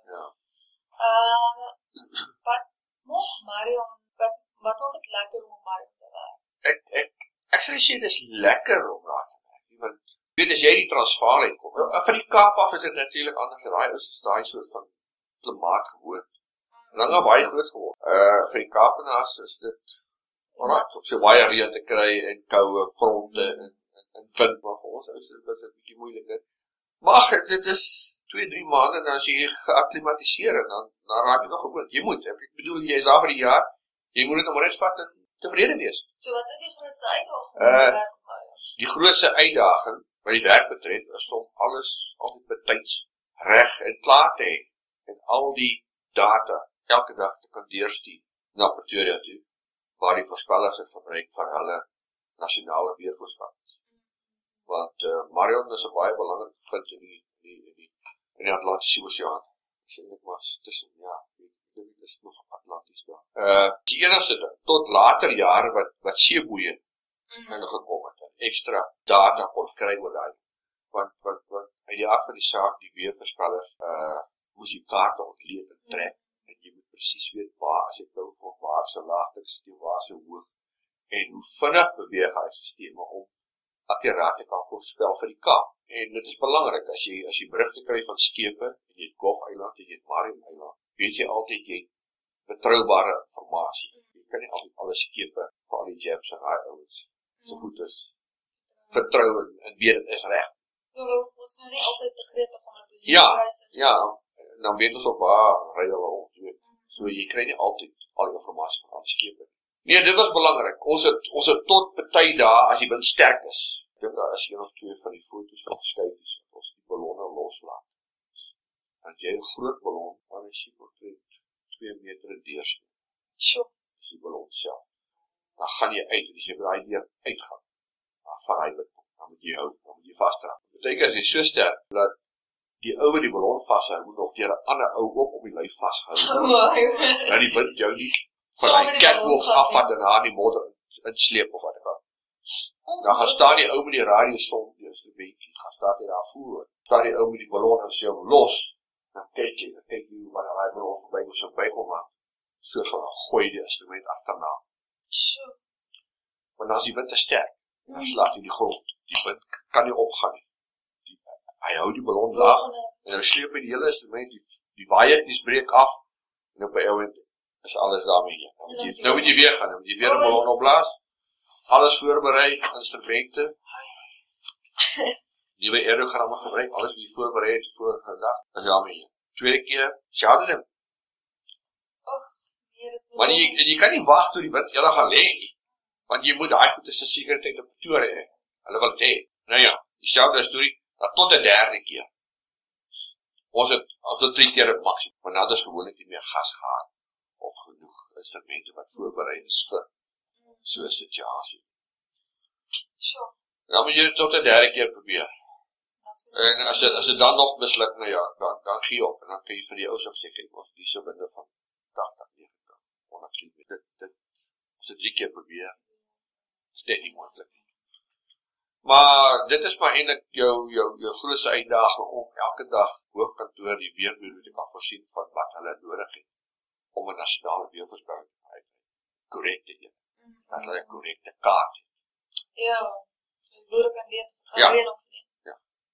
Wat nog Marion, wat maak het lekker om Marion te werk? Ek sal sê, dit is lekker om daar te werk. Want, weet as jy die Transvaal uitkom, van die Kaap af is dit natuurlijk anders, en die is daai soort van klimaat gewoond. En dan baie groot geword. Vir die Kaapenaars is dit, alright, op so baie reën te kry, en koue fronte, en wind, maar vir ons is dit bietjie moeiliker. Maar dit is 2-3 maande, dan as jy geakklimatiseer, en dan raak jy nog gewoond. Jy moet, ek bedoel, jy is daar vir die jaar, jy moet het nog maar net vat en tevrede wees. So wat is die grootste uitdaging? Die grootste uitdaging, wat die werk betref, is om alles altyd betyds reg en klaar te hê. En al die data, elke dag te kan deurstuur na Pretoria toe, waar die voorspellers het gebruik vir hulle nasionale weervoorspellings. Want Marion is 'n baie belangrike punt in die Atlantiese Oseaan. Ek was tussen, dit is nog Atlanties daar. Die enigste tot later jare wat seeboeie gekom het, en extra data kon kry oor daai. Want uit die aard van die saak, die weervoorspellers, moes jy kaarte ontleed en trek, en jy moet presies weet waar, as jy kou van waar se laagtesysteem, waar se hoog, en hoe vinnig beweeg hy systeme om akkuraat te kan voorspel vir die Kaap. En dit is belangrik, as jy berigte kry van skepe, en jy het Golf-eiland, en jy het Marion-eiland, weet jy altyd, jy het betroubare informasie. Jy kan nie altyd alle skepe, vir al die jabs en haar ouens, so goed is, vertrou en weet het is reg. Ons nou nie altyd te gretig om een positieprijs. Ja, dan weet ons ook waar ry hulle om, so jy kry nie altyd al die informasie van al die skepe. Nee, dit was belangrik. Ons het tot party dae, as die wind sterk is, ek dink daar is 1 of 2 van die foto's van geskyfies, wat ons die ballonne loslaat. En jy 'n groot ballon, dan is jy omtrent 2 meter in deursnee. Sjoe. Dis die ballon self. Dan gaan jy uit, en as jy by daai deur uitgaan, dan val hy wind, dan moet jy hou, dan moet jy vasdra. Beteken as jy so sterk, dat die ou wat die ballon vashou, moet nog deur 'n ander ou ook op die lyf vasgehou. Dat die wind jou nie van die catwalks afvat en haar die modder insleep of wat ek al. Dan gaan staan die ou met die radiosom, die instrumentjie, gaan staan hy daar voor. Staan die ou met die ballon en sê hom los, dan kyk jy hoe wat hy ballon verby so bykom maak. So gaan gooi die instrument agterna. Sjoe. Want as die wind te sterk, dan slaat hy die grond. Die wind kan nie opgaan nie. Hy hou die ballon laag, en dan sleep hy die hele instrument, die waaiertjies breek af, en op 'n ouend is alles daarmee. Nou moet jy weer gaan, nou moet jy weer 'n ballon opblaas, alles voorberei, instrumente, nuwe aerogramme gebruik, alles wat jy voorberei het die vorige dag, is daarmee. Tweede keer, sjade ding. Maar jy kan nie wag tot die wind julle gaan lê nie, want jy moet daai goed is 'n sekere tyd op Pretoria hê. Hulle wil dit hê. Nou ja, dieselfde storie, tot 'n derde keer. Ons het 3 keer het maksimum, maar nou is gewoonlik nie meer gas gehad, of genoeg instrumente wat voorberei is vir so'n situasie. Sure. Dan moet jy tot 'n derde keer probeer. En as dit dan nog misluk, nou ja, dan gee jy op, en dan kan jy vir die ou sê, kyk, ons die so winde van 80, 90, 100 km, as dit 3 keer probeer, is net nie moontlik nie. Maar dit is maar eintlik jou grootste uitdaging om elke dag hoofkantoor die weerbureau te kan voorsien van wat hulle nodig het om 'n nasionale weervoorspelling uit korrek te hê. Dat hulle 'n korrekte kaart het. Ja, die boere kan weet gaan weer of nie. Ja.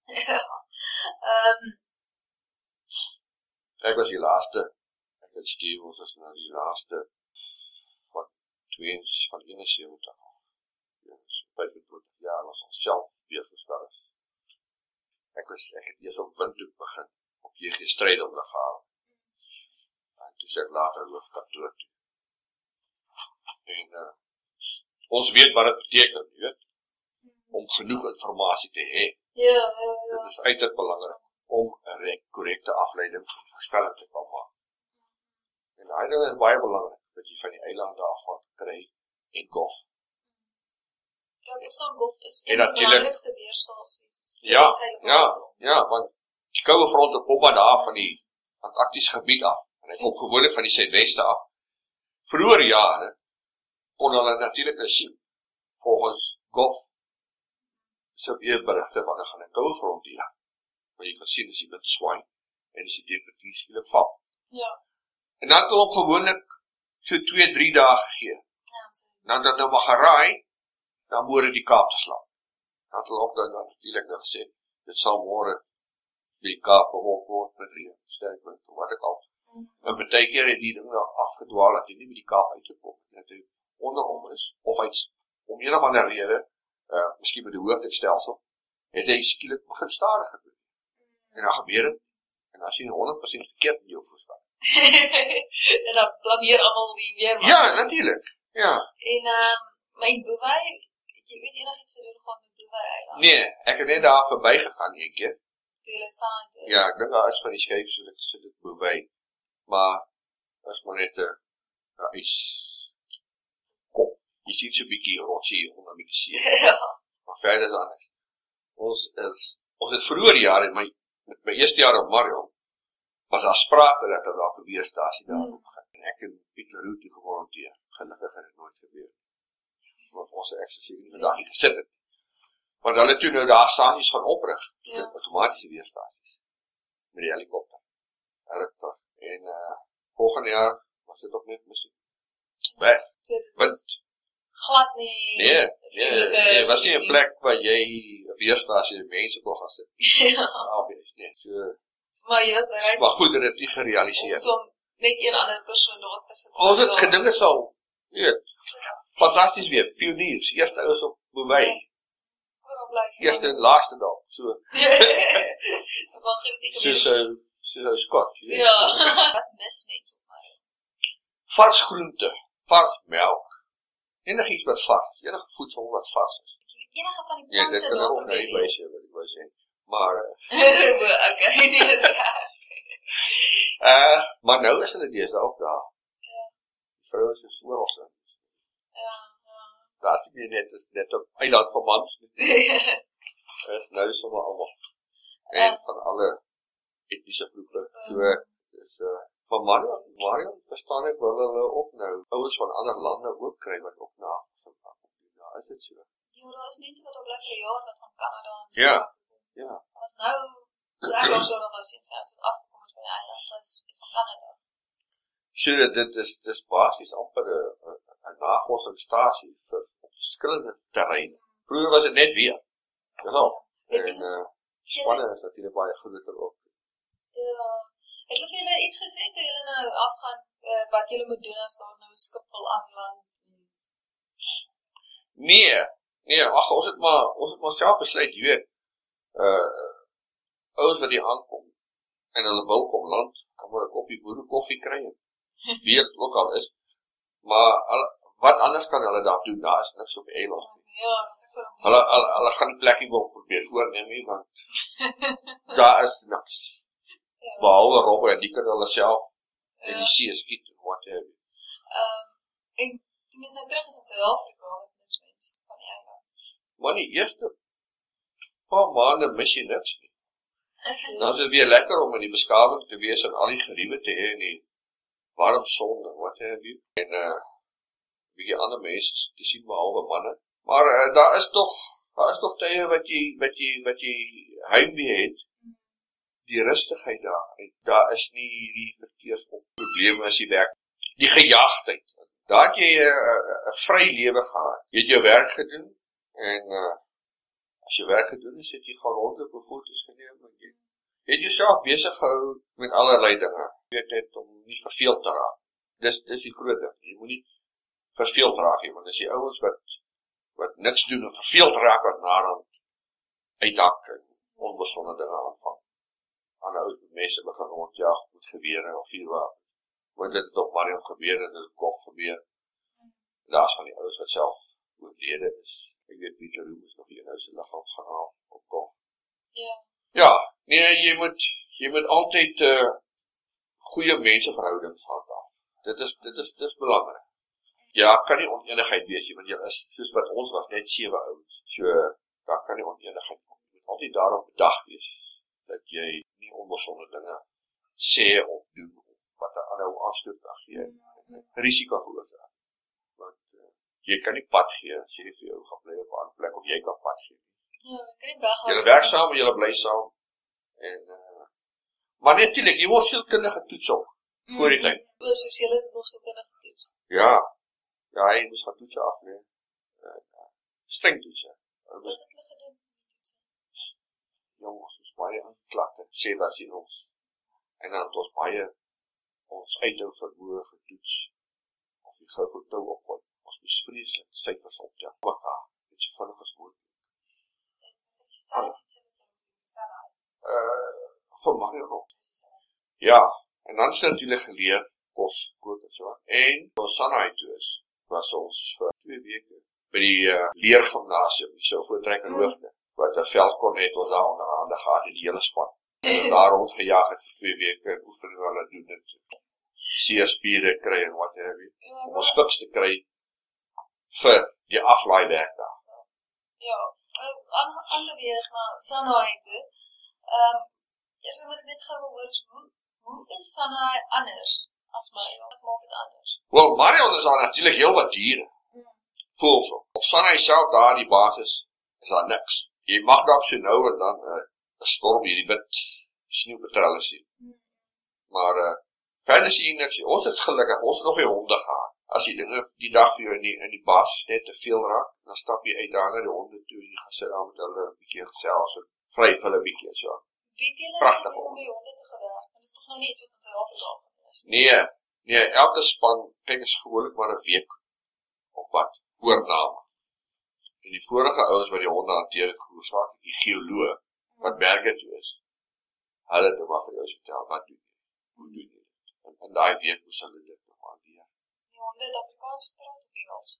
Ja. Ek was die laaste, ek en Steve, ons is nou die laaste van 71. 25 jaar was ons self weervoorspellers. Ek het eers op Windhoek begin, op JG Strydom gehaal. En toe sê ek later hoofkantoor toe. En ons weet wat dit beteken, jy weet, om genoeg inligting te hê. Ja. Dit is uiters belangrik om 'n korrekte afleiding en voorspelling te kan maak. En daai ding is baie belangrik, dat jy van die eilande daarvan kry en golf. Ja, Epsilon Golf is En een van die natuurlijk- belangrikste weerstasies. Ja, want die koue fronte kom maar daar van die Antarktiese gebied af, en hy kom gewoonlik van die suidweste af. Vroeger jare kon hulle natuurlik nou sien, volgens Golf, so weerberigte wanneer gaan 'n koue front hier. Maar jy kan sien as die wind swaai, en as die temperatuur skielik val. Ja. En dan kan hom gewoonlik so 2-3 dae gegee. Ja, Nou dat nou maar geraai, dan moet die Kaap te slaan. Dan het hulle ook dan natuurlijk nou gesê, dit sal môre die Kaap bewolk word met reën, sterk wind, of wat ek al. En baie keer het die ding nou afgedwaal, dat hy nie met die Kaap uitgekom, dat hy onder hom is, of hy om een of ander rede, miskien met die hoogtestelsel, het hy skielik begin stadig gedoen. En dan gebeur het, en dan sien 100% verkeerd in jou voorspelling. En dan blameer almal die weerman. Ja, natuurlijk, ja. En my Boewy, jy weet enigiets te doen gaan met Boewy eiland. Nee, ek het net daar verby gegaan een keer. Toe julle saam toe. Ja, ek dink daar is van die skyf, so ek sit dit Boewy. Maar, is maar net 'n ijskop. Jy sien so 'n bietjie rotsie onder met die see. Ja. Maar verder is anders. Ons het vroeër jare, met my eerste jaar op Marion, was daar sprake dat er daar 'n weerstasie daar op begin. En ek en Piet Leroux toe gevolonteer. Gelukkig het dit nooit gebeur. Want ons het seker nie vandag hier gesit het. Want hulle toe nou daar stasies gaan oprig, outomatiese weerstasies, met die helikopter. En volgende jaar was dit ook net musiek. Weg, wind. Glad nie. Nee, was nie 'n plek waar jy 'n weerstasie mense kon gaan sit. Ja. Nee, so. Maar jy was bereid. Maar goed, dit het nie gerealiseer. Om net een ander persoon daar te sit. Ons het gedinge sal, weet, fantasties weer, pioniers, eerste ouens op Boewy. Eerste en laaste dag, so. So maar goed, soos Scott. Ja, wat mis mense op my? Vars groente, vars melk, enigiets wat vars, enige voedsel wat vars is. Enige van die Ja, plante dit kan ook nie wys wat ek wou sê. Maar okay, nee, dis maar nou is hulle deesdae ook daar. Ja. Die vroue is oral so. Ja. Daar is nie net op eiland van mans nie. Is nou sommer almal. En van alle etniese groepe. So dis van Marion verstaan ek wel hulle ook nou ouens van ander lande ook kry wat ook navorsing kan doen. Ja, is dit so? Ja, daar is mense wat op lekker jaar wat van Canada en so. Ja. As nou ek was so nog as jy het afgekom by die eiland is van Canada. So dis basies amper 'n navorsingsstasie vir verskillende terreine. Vroeger was dit net weer. Ja. En spanne is natuurlik baie groter ook. Ja. Het julle iets gesê toe julle nou afgaan wat julle moet doen as daar nou 'n skip wil aanland? Nee, ag ons het maar self besluit, jy weet. Ouens wat hier aankom en hulle wil kom land, kan maar 'n koppie boerekoffie kry. Wie dit ook al is. Maar wat anders kan hulle daar doen? Daar is niks op die eiland. Ja, dis ek vir hulle gaan die plekkie wil probeer oorneem nie, want daar is niks. Ja. Behalwe robbe en die kan hulle self in die see skiet en wat heb jy. En toe mens nou terug is in Suid-Afrika, wat mis mens van die eiland? Maar die eerste paar maande mis jy niks nie. Dan is dit weer lekker om in die beskawing te wees en al die geriewe te hê en die warm son en wat have you. En bietjie ander mense te sien behalwe manne. Maar daar is nog tye wat jy heimwee het. Die rustigheid daar. En daar is nie die verkeersprobleme as jy werk. Die gejaagdheid. Daar het jy 'n vry lewe gehad. Jy het jou werk gedoen en as jy werk gedoen is, het jy gaan rondloop en foto's geneem en jy het jouself besig gehou met allerlei dinge. Jy weet net om nie verveeld te raak. Dis die groot ding. Jy moet nie verveeld raak nie, want as jy ouens wat niks doen en verveeld raak wat naderhand uitdak en onbesonde dinge aanvang. Ander ouens met mense begin rondjaag met gewere of vuurwapens. Want dit het op Marion gebeur en dit het Kof gebeur. Daar is van die ouens wat self oorlede is. Ek weet Pieter Roem is nog hier nou sy liggaam gaan haal op Kof. Ja, nee, jy moet altyd goeie menseverhoudings handhaaf. Dit is belangrik. Ja, kan nie oneenigheid wees nie, want jy is soos wat ons was, net 7 ouens. So, daar kan nie oneenigheid kom. Jy moet altyd daarop bedag wees dat jy nie onbesonde dinge sê of doen of wat 'n ander aanstoot kan gee. Risiko veroorsaak. Want jy kan nie pad gee as jy vir jou gaan bly op 'n ander plek of jy kan pad gee. Ja, ek kan nie weggaan. Julle werk saam en julle bly saam. En maar natuurlik, jy word sielkundige toets ook voor die tyd. Soos julle nog sielkundige toets. Ja, hy moes gaan toetse af, nee. Streng toetse. Wat het hulle gedoen? Jongens, ons baie aanklagte, sê wat sien ons. En dan het ons baie ons uithou vermoë getoets. Of die gou tou opgooi. Ons moes vreeslik syfers optel. Mekaar, het so vinnig as moontlik. Vir Mario nog. Ja, en dan is natuurlijk geleer, kos, kook en so. En ons Sanai toe is, was ons vir 2 weke by die leergymnasium, die so voortrek en hoogte, wat 'n veldkon het ons daar onder hande gehad, die hele span. En daar rondgejaag het vir 2 weke, en oefening hulle doen dit. Seerspiere kry en wat have you. Om ons fiks te kry vir die aflaaiwerk daar. Ja, ander weer na Sanai toe. Eers moet ek net gou hoor, hoe is Sanai anders as Marion? Wat maak dit anders? Wel, Marion is daar natuurlijk heel wat diere. Voels op. Op Sanai self daar die basis is daar niks. Jy mag dalk so nou en dan 'n storm hierdie wit sneeuwpetrelle sien. Maar verder sien jy niks. Ons is gelukkig, ons het nog die honde gehad. As die dinge die dag vir jou in die basis net te veel raak, dan stap jy uit daar na die honde toe en jy gaan sit daar met hulle 'n bietjie gesels en vryf hulle 'n bietjie en so. Weet julle om die honde te gewerk? Dit is toch nou nie iets wat in Suid-Afrika is? Nee, elke span, kyk is gewoonlik maar 'n week of wat, oorname. En die vorige ouens wat die honde hanteer het, hoofsaaklik die geoloog, wat berge toe is, hulle het maar vir jou vertel, wat doen jy? Hoe doen jy dit? En daai week moes hulle dit nog maar leer. Die honde het Afrikaans gepraat of Engels?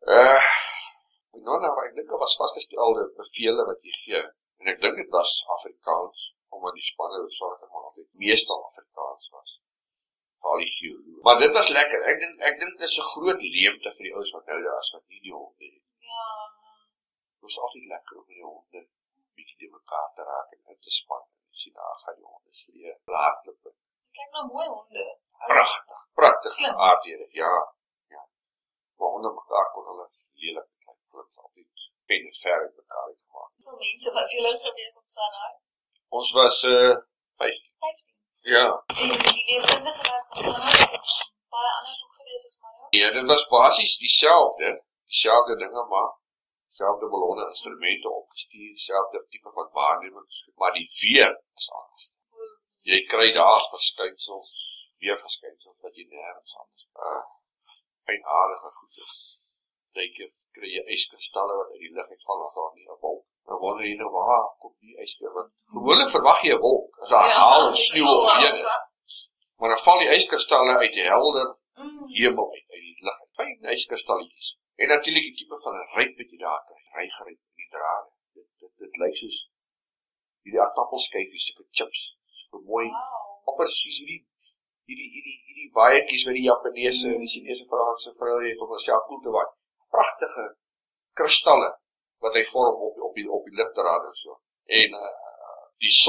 Ek dink dit was vasgestelde bevele wat jy gee. En ek dink dit was Afrikaans, omdat die spanne hoofsaaklik maar altyd meestal Afrikaans was. Veral die geoloog. Maar dit was lekker. Ek dink dit is 'n groot leemte vir die ouens wat nou daar is, wat nie die honde het. Ja. Dit was altyd lekker om met die honde bietjie te mekaar te raak en in te span. En sien, daar gaan die honde slee, hardloop. Kyk nou mooi honde. Pragtig aardhede, ja. Maar onder mekaar kon hulle lelik klein kliks altyd pen en ver uit mekaar uitgemaak. Hoeveel mense was julle gewees op Sanai? Ons was 15. 15? Ja. En die weerkundige werk op Sanai is baie anders ook gewees as Marion? Ja, dit was basies dieselfde dinge, maar dieselfde ballonne, instrumente opgestuur, dieselfde tipe van waarnemings, maar die weer is anders. Jy kry daar weerverskynsels wat jy nergens anders eienaardige goed is. Jy kry jy yskristalle wat uit die lug uitval as daar nie 'n wolk. Dan wonder jy nou waar kom die yskristal? Want gewoonlik verwag jy 'n wolk as daar haal of sneeu of reën is. Maar dan val die yskristalle uit die helder hemel uit die lug. Fyn yskristalletjies. En natuurlik die tipe van 'n ryp wat jy daar kry. Rygeryp in die drade. Dit lyk soos hierdie aardappelskyfies, sulke chips, so mooi. Amper soos hierdie baiekies wat die Japaneese en die Chinese vrou het om homself koel te waai. Pragtige kristalle wat hy vorm op die ligdrade en so. En die son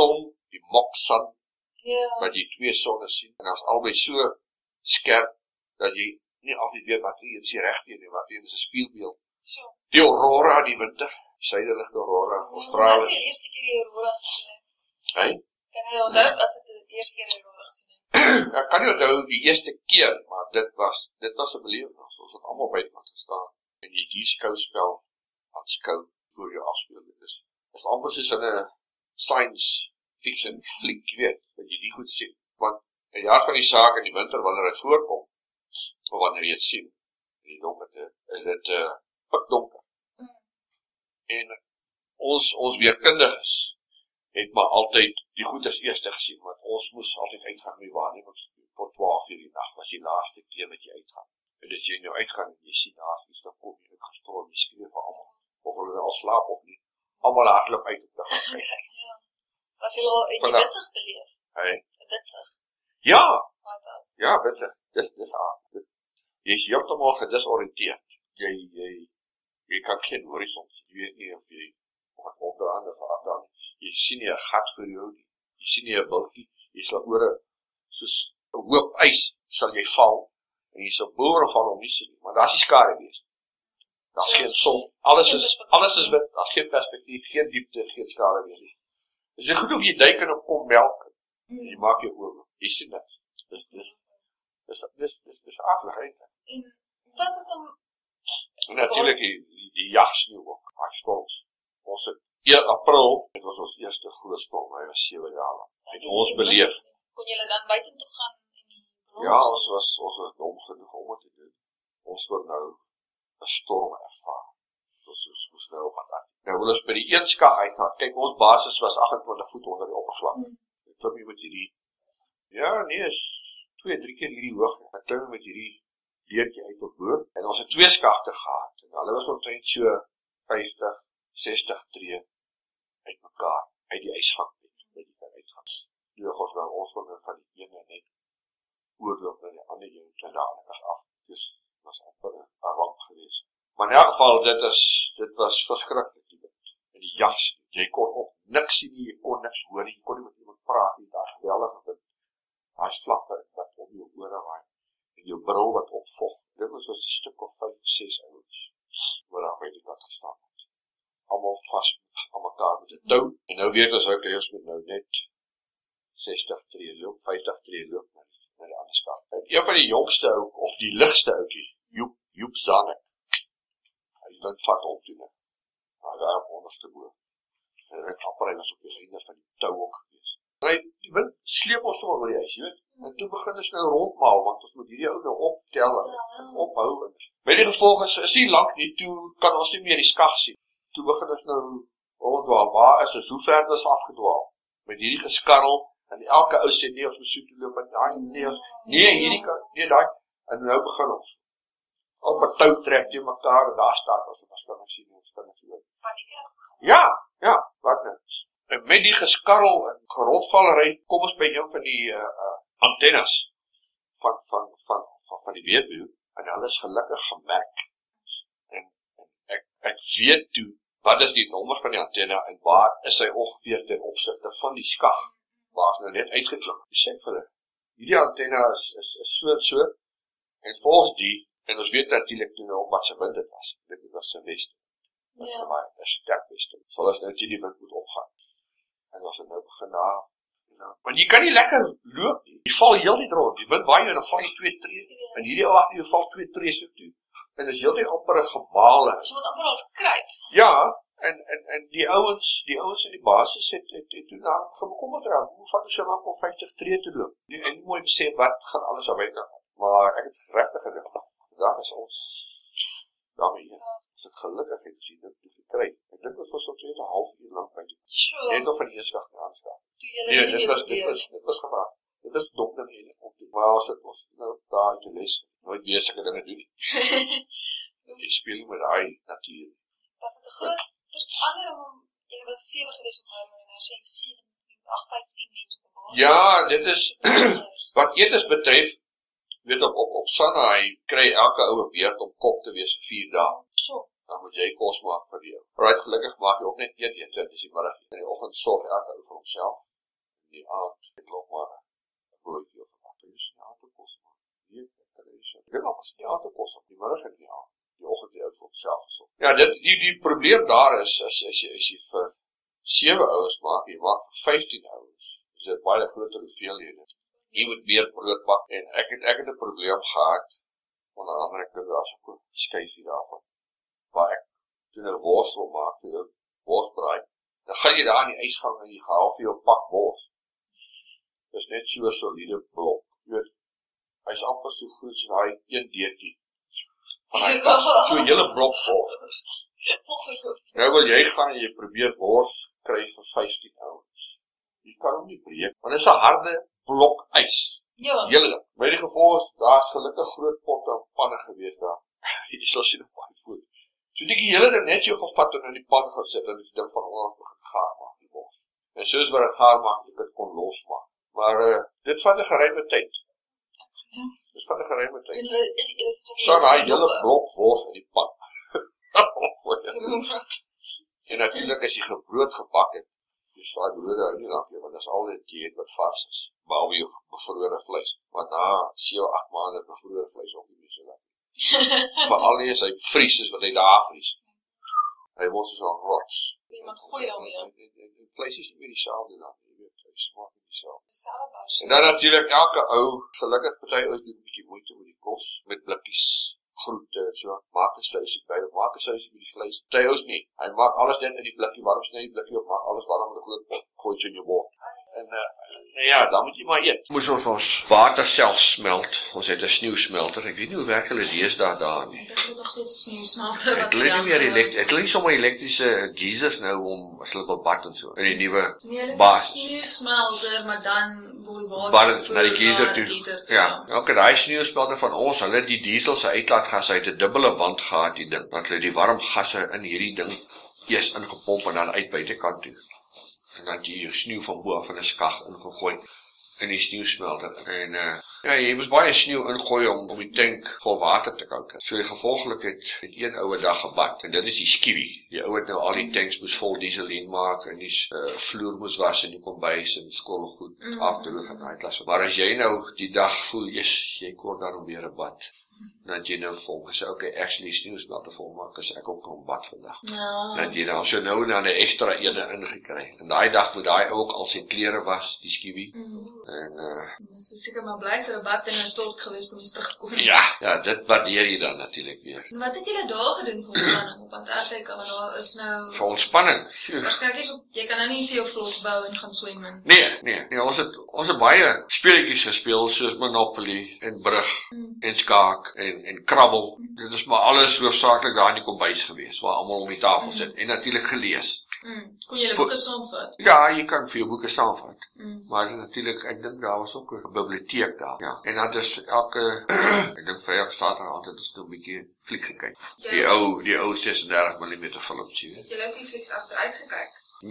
die moksan, Ja. dat jy 2 sonne sien, en as albei so skerp, dat jy nie altyd weet wat hier is die regte nie, wat hier is 'n spieelbeeld. So. Die aurora die winter, suiderligte aurora, Australis. Wat die eerste keer die aurora gesien het? Hey? Kan jy onthou as dit die eerste keer die aurora gesien het? Ek kan nie onthou die eerste keer, maar dit was 'n belewenis. Ons het almal buitekant gestaan en jy die skouspel aanskou voor jou afspeel. Dit is amper soos in 'n science fiction fliek, jy weet, dat jy die goed sien. Want in die hart van die saak in die winter, wanneer dit voorkom, of wanneer jy het sien, in die donkerte, is dit pikdonker. En ons weerkundiges het maar altyd die goed as eerste gesien, want ons moes altyd uitgaan met waarnemings tot 12 uur die nag, was die laaste keer wat jy uitgaan. En as jy nou uitgaan en jy sien daar iets, dan kom jy uitgestorm, jy skree vir almal, of hulle al slaap of nie, almal hardloop uit op te gaan kyk. Ja. Was jy al uit die Witsig beleef? Hey? Witsig? Ja! Wat dat? Ja, Witsig, dis aard. Jy is heeltemal gedisoriënteerd. Jy kan geen horizon sien, jy weet nie of jy onderaan of afdaan. Jy sien nie 'n gat vir jou nie. Jy sien nie 'n bultjie. Jy sal oor soos 'n hoop ys sal jy val en jy sal boere van hom nie sien nie, maar daar's nie skare wees. Daar's geen son. Alles is wit. Daar's geen perspektief, geen diepte, geen skare wees nie. Dis goed of jy duik in 'n kom melk en jy maak jou oë. Jy sien dit. Dis aardig eintlik. En was dit om Natuurlik die jagsneeu ook, daai storms. Ons het 1 April, dit was ons eerste groot storm, hy was 7 dae lank. Het ons beleef. Kon julle dan buitentoe gaan en die Ja, ons was dom genoeg om dit te doen. Ons wil nou 'n storm ervaar. Ons moes nou op Antarktika. Nou wil ons by die een skag uitgaan. Kyk, ons basis was 28 voet onder die oppervlak. Ek klim met hierdie, ja nee, is 2-3 keer hierdie hoog. Ek klim met hierdie leertjie uit op bo. En ons het 2 skagte gehad. En hulle was omtrent so 50, 60 tree uit mekaar, uit die ysgang by die kan uitgaan. Ons wil van die ene net oorloop na die ander een en daar af. Dus was amper 'n ramp geweest. Maar in elk geval, dit was verskriklik die wind. En die jags, jy kon ook niks sien nie, jy kon niks hoor nie, jy kon nie met iemand praat nie, daar geweldige wind. Daar is vlakke wat om jou ore waai. En jou bril wat opvog. Dit was 'n stuk of 5 of 6 ouens wat daar by die kant gestaan het. Almal vas aan mekaar met 'n tou. En nou weet ons ons moet nou net 60 tree loop, 50 tree loop na die ander skag. En een van die jongste ou, of die ligste ouetjie, Joep Zanek, hy wind vat op toe net. Maar daar op onderste bo. En hy was op die einde van die tou ook gewees. Die wind sleep ons so oor die huis, jy weet. En toe begin ons nou rondmaal, want ons moet hierdie ou nou optel en ophou. Met die gevolg is nie lank nie, toe kan ons nie meer die skag sien. Toe begin ons nou rondwaal, waar is ons, hoe ver het ons afgedwaal? Met hierdie geskarrel, en elke ou sê, nee, ons moet soet loop, en hierdie kan, nee, daai, en nou begin ons. Op 'n tou trek jy mekaar, en daar staat ons kan ons sien, ons kan ons loop. Ja, wat nou? En met die geskarrel en gerondvallery, kom ons by een van die antennes van die weerbuur, en hulle is gelukkig gemerk. En ek weet toe, wat is die nommer van die antenne, en waar is hy ongeveer ten opsigte van die skag, waar is nou net uitgeklink. Ek sê vir hulle, hierdie antenne is so en so, en volgens die, en ons weet natuurlik nou op wat se wind dit was. Dit was se weste. Dit was 'n sterk weste. So as nou die wind moet opgaan. En ons het nou begin daar. Want jy kan nie lekker loop nie. Jy val heel net rond. Die wind waai jou en dan val jy 2 tree. En hierdie ou agter jou val 2 tree so toe. En dis heeltyd amper 'n gemale. Jy moet amper al kruip. Ja, en die ouens in die basis het toe daar bekommerd raak. Hoe vat ons so lank om 50 tree te loop? En mooi besef wat gaan alles aan my kant. Maar ek het regtig gedink. Daar is ons daarmee hier. As het gelukkig het ons dit gekry. Ek dink dit was omtrent 'n halfuur lank by die. Net nog van die eerste skag aanstaan. Nee, dit was gevaar. Dit is donker en op die. Maar as dit was nou daar te lees, nooit weer sulke dinge doen nie. Jy speel met daai natuur. Was dit 'n groot verandering om jy was 7 gewees op Herman en nou sê 7, 8, 15 mense op 'n basis. Ja, dit is wat etes betref. Weet op Sanaai kry elke ouwe beurt om kok te wees vir 4 dae. Dan moet jy kos maak vir die ou. Right, gelukkig maak jy ook net een ete, dis die middag. In die oggend sorg elke ou vir homself. die aand, ek loop maar 'n broodjie of wat. Dit is nie aand te kos, man. Nee, ek kan nie so. Ek dink al is nie aand te kos op die middag en die aand. Die oggend die oud vir homself gesorg. Ja, die probleem daar is, as jy vir 7 ouens maak, jy maak vir 15 ouens, is dit baie groter hoeveelhede. Jy moet meer brood bak, en ek het 'n probleem gehad, onder andere ek dink daar's ook 'n skyfie daarvan, waar ek toe 'n wors wil maak vir jou worsbraai, dan gaan jy daar in die ysgang en jy haal vir jou pak wors. Dit is net so 'n soliede blok, jy weet, hy is amper so groot so daai 1 deurtjie van hy pas, so 'n hele blok wors. Nou wil jy gaan en jy probeer wors kry vir 15 ouens. Jy kan hom nie breek, want dit is 'n harde blok ys. Ja. Hele ding. By die gevolg is, daar's gelukkig groot potte en panne gewees daar. Jy sal sien op baie voet. So die hele ding net so gevat en in die pan gesit en die ding van onder begin gaar maak, die wors. En soos wat dit gaar maak, jy dit kon losmaak. Maar dit vat 'n geruime tyd. Ja. Dit vat 'n geruime tyd. En So daai hele blok wors in die pan. En natuurlik as jy gebrood gebak het, jy swaai brood hou nie lank nie, want dit is al die dieet wat vars is, behalwe jou bevrore vleis. Maar na 7-8 maande bevrore vleis ook nie meer so lekker. Veral nie as hy vries is wat hy daar vries. Hy word soos 'n rots. Iemand gooi daarmee aan. En vleis is nie meer dieselfde dan, jy weet, hy smaak nie dieselfde. Salabas. En dan natuurlik elke ou, gelukkig party ouens doen 'n bietjie moeite met die kos, met blikkies groente, so, maak 'n sousie by, of maak 'n sousie met die vleis. Party ouens nie. Hy maak alles net in die blikkie, warm sny die blikkie op, maak alles warm in 'n groot pot, gooi dit in jou bord. En ja, dan moet jy maar eet. Moes ons water self smelt. Ons het 'n sneeusmelter. Ek weet nie hoe werk hulle deesdae daar nie. Ek het nog steeds sneeusmelter. Ek weet nie meer ek het nie sommer elektriese geysers nou om as hulle wil bad en so. In die nuwe baas. Nee, sneeusmelter, maar dan word die water bad na die geyser toe. Ja, okay, daai sneeusmelter van ons, hulle die diesel se uitlaatgas uit 'n dubbele wand gehad die ding. Want hulle die warm gasse in hierdie ding eers ingepomp en dan uit buitekant toe. En dan die sneeu van bo af in 'n skag ingegooi in die sneeusmelter. En ja, jy moes baie sneeu ingooi om die tank vol water te kan kry. So gevolglik het een ouwe dag gebad en dit is die skiewie. Die ou het nou al die tanks moes vol dieselien maak en die vloer moes was en die kombuis en skottelgoed afdroog en daai klas. Maar as jy nou die dag voel jy kort dan weer 'n bad. Dan jy nou vol gesê, okay, actually sneeusmelter vol maak as ek ook kan bad vandag. Ja. Dat jy dan so nou dan 'n ekstra ene ingekry. En daai dag moet daai ook al sy klere was, die skiewie. En Dis seker maar bly vir 'n bad en 'n stort gewees om eens terug te kom. Ja, dit waardeer jy dan natuurlik weer. En wat het julle daar gedoen vir ontspanning op Antarktika, want daar is nou Vir ontspanning. waarskynlik jy kan nou nie vir jou vlot bou en gaan swem in. Nee, ons het baie speletjies gespeel soos Monopoly en brug en skaak en krabbel. Dit is maar alles hoofsaaklik daar in die kombuis gewees waar almal om die tafel sit en natuurlik gelees. Kon jy boeke saamvat? Ja, jy kan vir jou boeke saamvat. Maar natuurlik, ek dink daar was ook 'n biblioteek daar. Ja. En dan is elke ek dink Vrydag Saterdag het ons nou 'n bietjie fliek gekyk. Die ou 36 mm films, jy weet. Het jy ook die flieks agteruit gekyk?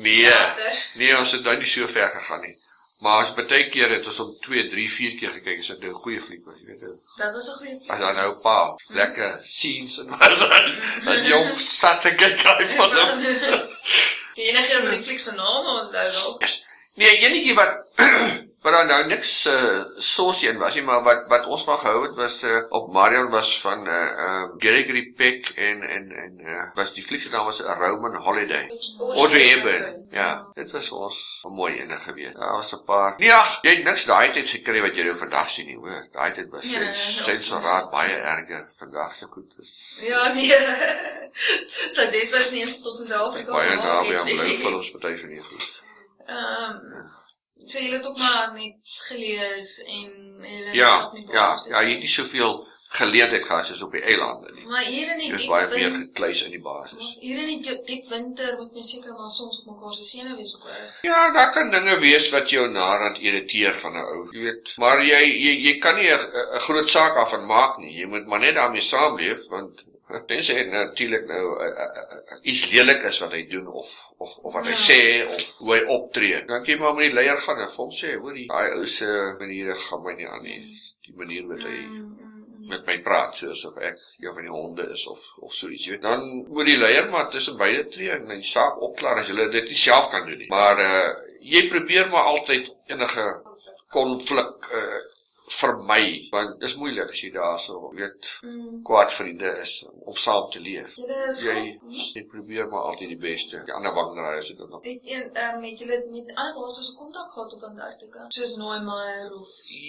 Nee, ons het nou nie so ver gegaan nie. Maar as baie keer het ons om 2, 3, 4 keer gekyk, as dit nou 'n goeie fliek was, jy weet. Dat was 'n goeie fliek. As dan nou 'n paar lekker scenes en dan jong sat te kyk van hom. Jy enige die fliek se naam onthou dalk? Nee, enetjie wat dan nou niks saucy in was nie, maar wat ons van gehou het was op Marion was van Gregory Peck en was die fliek se naam was A Roman Holiday. Audrey Hepburn. Ja, dit was vir ons 'n mooi ene gewees. Daar was 'n paar. Nee, ag, jy het niks daai tyd gekry wat jy nou vandag sien nie, hoor. Daai tyd was sensoraat baie erger. Vandag se goed is. Ja, nee. So destyds nie eens tot in Suid-Afrika. Baie naby aan blou films party van die goed. So jy het ook maar net gelees en Ja, jy het nie soveel geleentheid gehad soos op die eilande nie. Maar hier in die diep baie meer gekluis in die basis. Hier in die diep winter moet mens seker maar soms op mekaar se sene wees ook. Ja, daar kan dinge wees wat jou naderhand irriteer van 'n ou, jy weet. Maar jy kan nie 'n groot saak daarvan maak nie. Jy moet maar net daarmee saamleef want tensy hy natuurlik nou iets lelik is wat hy doen of wat hy sê of hoe hy optree. Dan kan jy maar met die leier gaan en vir hom sê, hoor, daai ou se maniere gaan my nie aan nie. Die manier wat hy met my praat, soos of ek een van die honde is of so iets, jy weet. Dan moet die leier maar tussen beide tree en die saak opklaar as jy dit nie self kan doen nie. Maar jy probeer maar altyd enige konflik vermy, want dis moeilik as jy daar so, weet, kwaad vriende is om saam te leef. Jy probeer maar altyd die beste. Die ander wangeraai is dit nog. Het julle met ander basis kontak gehad op Antarktika? Soos Nooimeyer of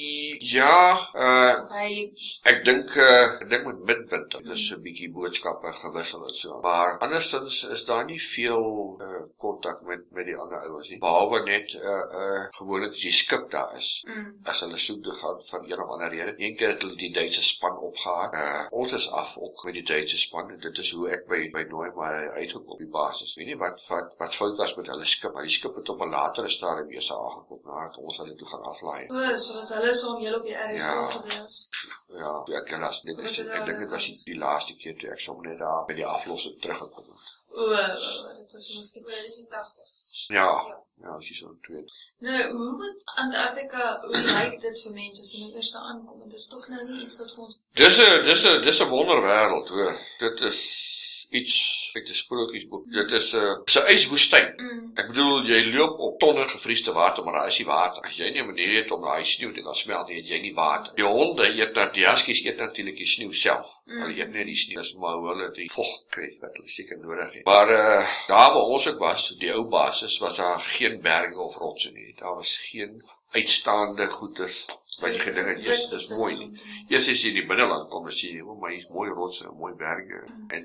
ja, of hy ek dink met midwinter, dis 'n bietjie boodskappe gewissel en so. Maar andersins is daar nie veel kontak met die ander ouens nie. Behalwe net gewoonlik as die skip daar is. As hulle soek te gaan van een of ander rede. Een keer het hulle die Duitse span opgehaal. Ons is af ook met die Duitse span. En dit is hoe ek by Nooimeyer uitgekom op die basis. Weet nie wat fout was met hulle skip, maar die skip het op 'n latere stadium eers aangekom nadat ons hulle toe gaan aflaai. so was hulle saam julle op die RSO gewees. Ja, ek dink dit was die laaste keer toe ek sommer net daar by die aflossing teruggekom het. Dit was miskien in die 80s. Ja, as jy so weet. Nou, hoe met Antarktika, hoe lyk dit vir mense as jy nou eers daar aankom? Dit is toch nou nie iets wat vir ons... Dis 'n wonderwêreld, hoor. Dit is iets uit 'n sprokiesboek. Dit is 'n yswoestyn. Ek bedoel, jy loop op tonne gevriesde water, maar daar is nie water. As jy nie 'n manier het om daai sneeu te kan smelt, het jy nie water. Die honde die huskies eet natuurlik die sneeu self. Hulle eet net die sneeu, dis maar hoe hulle die vog kry wat hulle seker nodig het. Maar daar waar ons ook was, die ou basis, was daar geen berge of rotse nie. Daar was geen uitstaande goeders wat jy gedink het, dis mooi nie. Eers as jy in die binneland kom, dan sê jy, maar hier is mooi rotse en mooi berge.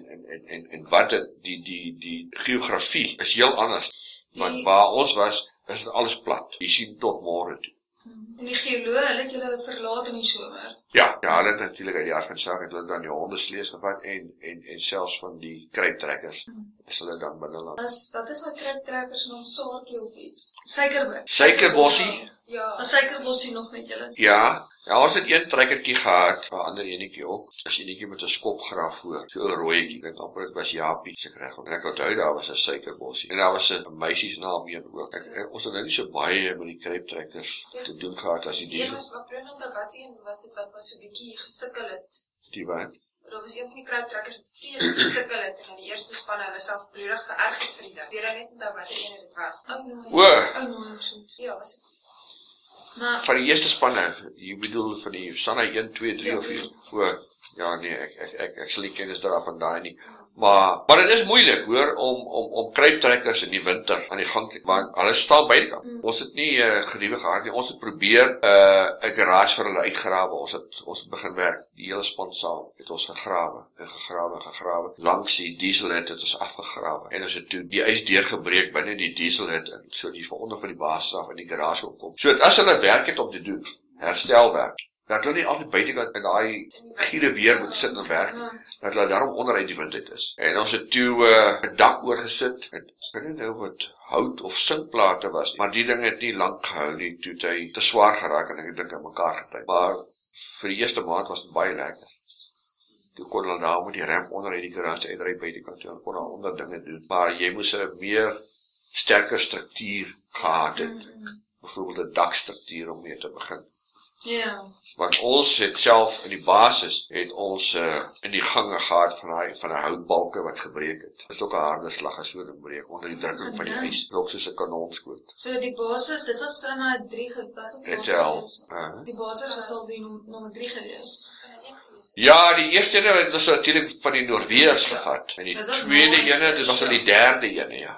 En wat die geografie is heel anders. Want waar ons was, is dit alles plat. Jy sien tot môre toe. En die geoloog, hulle het julle verlaat in die somer? Ja, hulle het natuurlik uit die afsag het hulle dan die hondeslees gevat en selfs van die kruiptrekkers is hulle dan binneland. Wat is wat kruiptrekkers van Saartjie of iets? Suikerbossie? Ja. Was Suikerbossie nog met julle? Ja, ons het een trekkertjie gehad, 'n ander enetjie ook. As enetjie met 'n skopgraaf voor, so 'n rooietjie. Ek dink amper dit was Japie, se reg. En ek onthou daar was 'n Suikerbossie. En daar was 'n meisiesnaam een ook. Ons het nou nie so baie met die kruiptrekkers te doen gehad as die diesel. Was dit wat was so 'n bietjie gesukkel het? Die wat? Daar was een van die kruiptrekkers wat vreeslik gesukkel het en aan die eerste span hulle self bloedig vererg het vir die dag. Weet net onthou watter een dit was. Ja, was dit. Maar van die eerste spanne, jy bedoel van die Sanna 1, 2, 3 of 4. Ja nee, ek sal nie kennis daarvan daai nie. Maar dit is moeilik, hoor, om kruiptrekkers in die winter aan die gang te want hulle staan beidekant. Ons het nie geriewe gehad nie. Ons het probeer 'n garage vir hulle uitgrawe. Ons het begin werk. Die hele span saam het ons gegrawe. Langs die dieselhut het ons afgegrawe. En ons het toe die ys deurgebreek binne die dieselhut in. So die veronder van die basis af in die garage opkom. So as hulle werk het om te doen, herstelwerk, dat hulle nie al die buitekant in daai giere weer moet sit en werk, dat hulle daarom onderuit die wind uit is. En ons het toe 'n dak oorgesit, en ek weet nie nou wat hout of sinkplate was nie, maar die ding het nie lank gehou nie, toe het hy te swaar geraak en ek dink aan mekaar getrek. Maar vir die eerste maand was dit baie lekker. Toe kon hulle daar met die ramp onderuit die garage uitry buitekant toe, en kon hulle ander dinge doen. Maar jy moes 'n meer sterker struktuur gehad het, byvoorbeeld 'n dakstruktuur om mee te begin. ja. Want ons het self in die basis het ons in die gange gehad van 'n houtbalke wat gebreek het. Dit is ook 'n harde slag as so dit breek onder die drukking van die ys. Dit soos 'n kanonskoot. So die basis, dit was in 3 wat was die basis gewees? Die basis was al die nommer 3 gewees. Ja, die eerste ene het was natuurlik van die Noorweërs gevat. En die tweede ene, dit was al die derde ene, ja.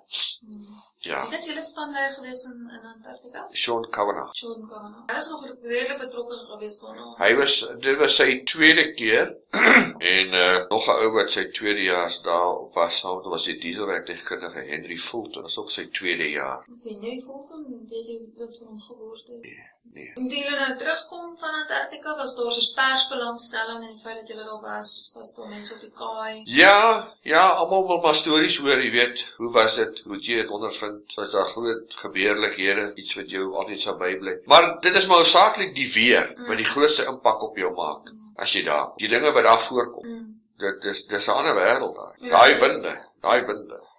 Ja. Wie was julle spanleier gewees in Antarktika? Sean Kavanagh. Hy was nog redelik betrokke gewees daarna. Dit was sy tweede keer en nog 'n ou wat sy tweede jaar daar was, saam was die dieselwerktuigkundige Henry Fulton, was ook sy tweede jaar. Sien jy Fulton, weet jy wat van hom geword het? Nee. En toe julle nou terugkom van Antarktika, was daar soos persbelangstelling en die feit dat julle daar was daar mense op die kaai? Ja, almal wil maar stories hoor, jy weet, hoe was dit, hoe het jy dit ondervind, was daar groot gebeurlikhede, iets wat jou altyd sal bybly. Maar dit is maar hoofsaaklik die weer, wat die grootste impak op jou maak, as jy daar kom. Die dinge wat daar voorkom, dis 'n ander wêreld daar. Daai winde,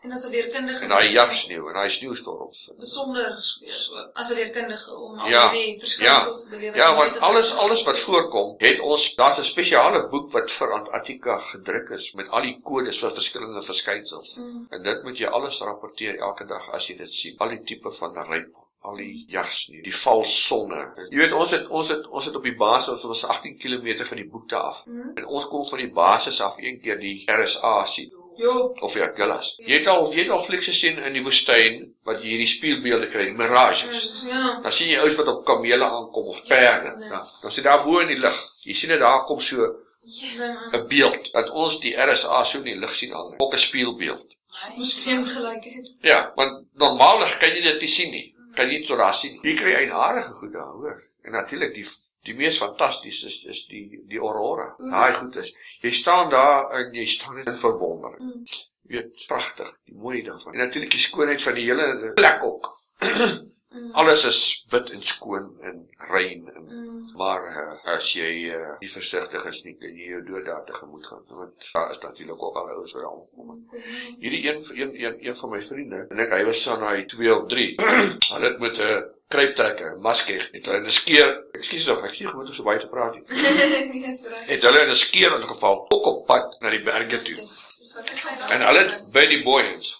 En as 'n weerkundige En daai jagsneeu en daai sneeustorms. besonder weer as 'n weerkundige om al Ja, die verskynsels te beleef. Ja, want alles wat voorkom, daar's 'n spesiale boek wat vir Antarktika gedruk is met al die kodes vir verskillende verskynsels. En dit moet jy alles rapporteer elke dag as jy dit sien. Al die tipe van ryp, al die jagsneeu, die valsonne. Jy weet ons het op die basis, ons was 18 km van die boekte af. En ons kon van die basis af een keer die RSA sien. Jo. Of ja, Gillas. Jy het al flieks gesien in die woestyn wat jy hierdie spieelbeelde kry, die mirages. Ja. Dan sien jy ouens wat op kamele aankom of perde. Ja. Dan sien daar bo in die lug. Jy sien dit daar kom so 'n beeld dat ons die RSA so in die lug sien al. Ook 'n spieelbeeld. Ons vreemd gelykheid. Ja, want normaalweg kan jy dit nie sien nie. Kan jy dit so daar sien. Jy kry eienaardige goed daar, hoor. En natuurlik die mees fantasties is die aurora. Daai goed is. Jy staan daar en jy staan in verwondering. Jy weet, pragtig, die mooi daarvan. En natuurlik die skoonheid van die hele plek ook. Alles is wit en skoon en rein maar as jy nie versigtig is nie, kan jy jou dood daar tegemoet gaan. Want daar is natuurlik ook al ouens wat aankom. Hierdie een van my vriende, en hy was aan hy 2 of 3. Hulle het met 'n kruiptrekker, 'n maskeg, het hulle in 'n skeer, ekskuus tog, ek sien gewoond om so baie te praat nie. Het hulle in 'n skeer ingeval, ook op pad na die berge toe. En hulle by die Boyens.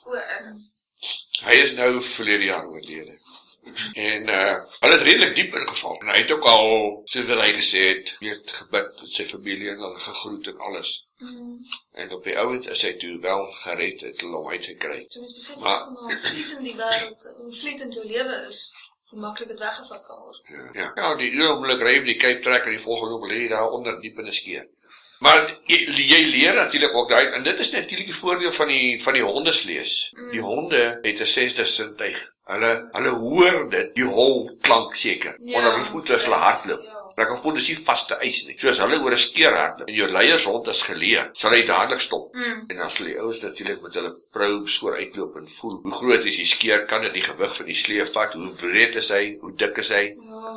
Hy is nou verlede jaar oorlede. En hulle het redelik diep ingeval. En hy het ook al, soos wat hy gesê het, weet gebid met sy familie en hulle gegroet en alles. En op die ouend is hy toe wel gered het hulle om uitgekry. So mens besef ons hoe vlietend die wêreld, hoe vlietend jou lewe is, hoe maklik dit weggevat kan word. Ja, die oomblik ry op die Cape Track en die volgende oomblik lê jy daar onder diep in 'n skeer. Maar jy leer natuurlik ook daai, en dit is natuurlik die voordeel van die hondeslees. Die honde het 'n 6de sintuig. Hulle hoor dit, die hol klank seker. Onder hulle voete as hulle hardloop. Hulle kan voel dis nie vaste ys nie. So as hulle oor 'n skeer hardloop en jou leiershond is geleer, sal hy dadelik stop. En dan sal die ouens natuurlik met hulle probes vooruitloop en voel hoe groot is die skeer, kan dit die gewig van die slee vat, hoe breed is hy, hoe dik is hy.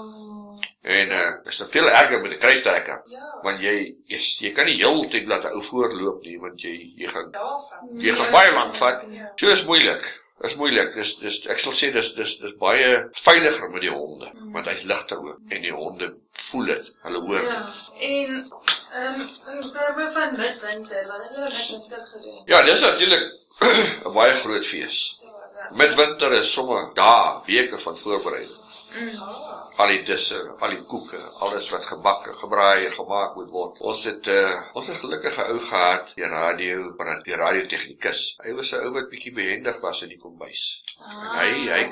En is dit veel erger met 'n kruiptrekker. Want jy kan nie heeltyd laat 'n ou voorloop nie, want jy gaan baie lank vat. So is moeilik. Dis moeilik. Ek sal sê dis baie veiliger met die honde, want hy's ligter ook en die honde voel dit. Hulle hoor dit. En in terme van midwinter, wat het julle midwinter gedoen? Ja, dis natuurlik 'n baie groot fees. Midwinter is sommer dae, weke van voorbereiding. Al die disse, al die koeke, alles wat gebak, gebraai en gemaak moet word. Ons het gelukkige ou gehad, die radiotechnikus. Hy was 'n ou wat bietjie behendig was in die kombuis. En hy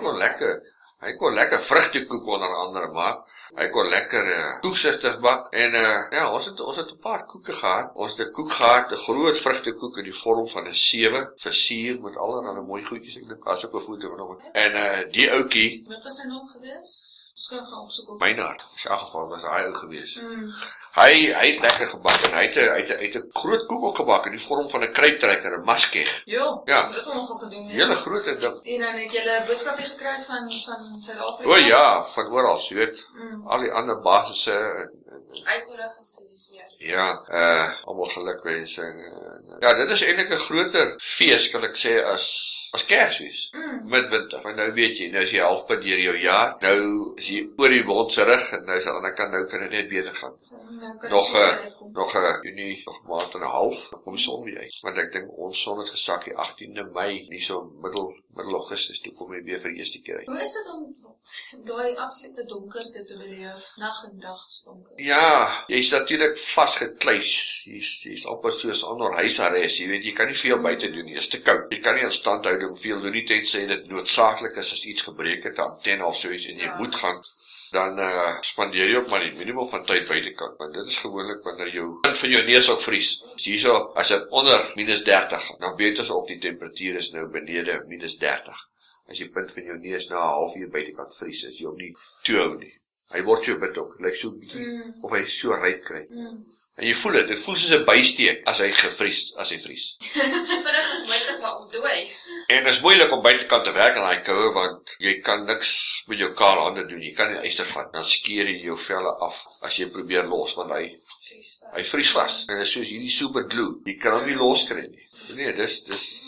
kon lekker vrugtekoek onder andere maak. Hy kon lekker koeksisters bak. En ons het 'n paar koeke gehad. Ons het 'n koek gehad, 'n groot vrugtekoek in die vorm van 'n 7, versier met allerlei mooi goedjies. Ek dink daar's ook 'n foto van hom. En die ouetjie, wat was sy naam gewees? Meynard, in elk geval was hy ou gewees. Hy het lekker gebak en hy het 'n groot koek ook gebak in die vorm van 'n kruiptrekker, 'n maskeg. Ja, dit het nogal gedoen. Hele groot ding. En dan het jy 'n boodskapie gekry van Suid-Afrika. O ja, van oral, jy weet. Al die ander basisse uitnodigings en dis meer. Ja, almal gelukwensing. Ja, dit is eintlik 'n groter fees kan ek sê as Kersfees. Midwinter. Want nou weet jy, nou is jy halfpad deur jou jaar. Nou is jy oor die mond se rug en nou is aan die ander kant nou kan dit net beter gaan. Nog 'n Junie, nog 'n maand en 'n half, dan kom die son weer uit. Want ek dink ons son het gesak die 18de Mei, nie so middel Augustus toe kom hy weer vir die eerste keer uit. Hoe is dit om daai absolute donkerte te beleef, nag en dag donker? Ja, jy's natuurlik vasgekluis. Jy's amper soos onder huisarrest, jy weet, jy kan nie veel buite doen nie, is te koud. Jy kan nie instandhouding veel doen nie tensy dit noodsaaklik is as iets gebreek het, antenne of so iets en jy moet gaan. Dan spandeer jy ook maar die minimum van tyd buitekant, want dit is gewoonlik wanneer jou punt van jou neus ook vries. Hierso, as dit onder -30, dan weet ons ook die temperatuur is nou benede -30. As jy punt van jou neus na 'n halfuur buitekant vries, is jy hom nie toe hou nie. Hy word so wit ook, lyk so bietjie, of hy so ryp kry. En jy voel dit voel soos 'n bysteek as hy vries. Vinnig is moeilik maar ontdooi. En dit is moeilik om buitekant te werk in daai koue, want jy kan niks met jou kale hande doen. Jy kan nie yster vat, dan skeer jy jou velle af as jy probeer los, want hy vries vas. En dit is soos hierdie super glue. Jy kan hom nie loskry nie. Nee, dis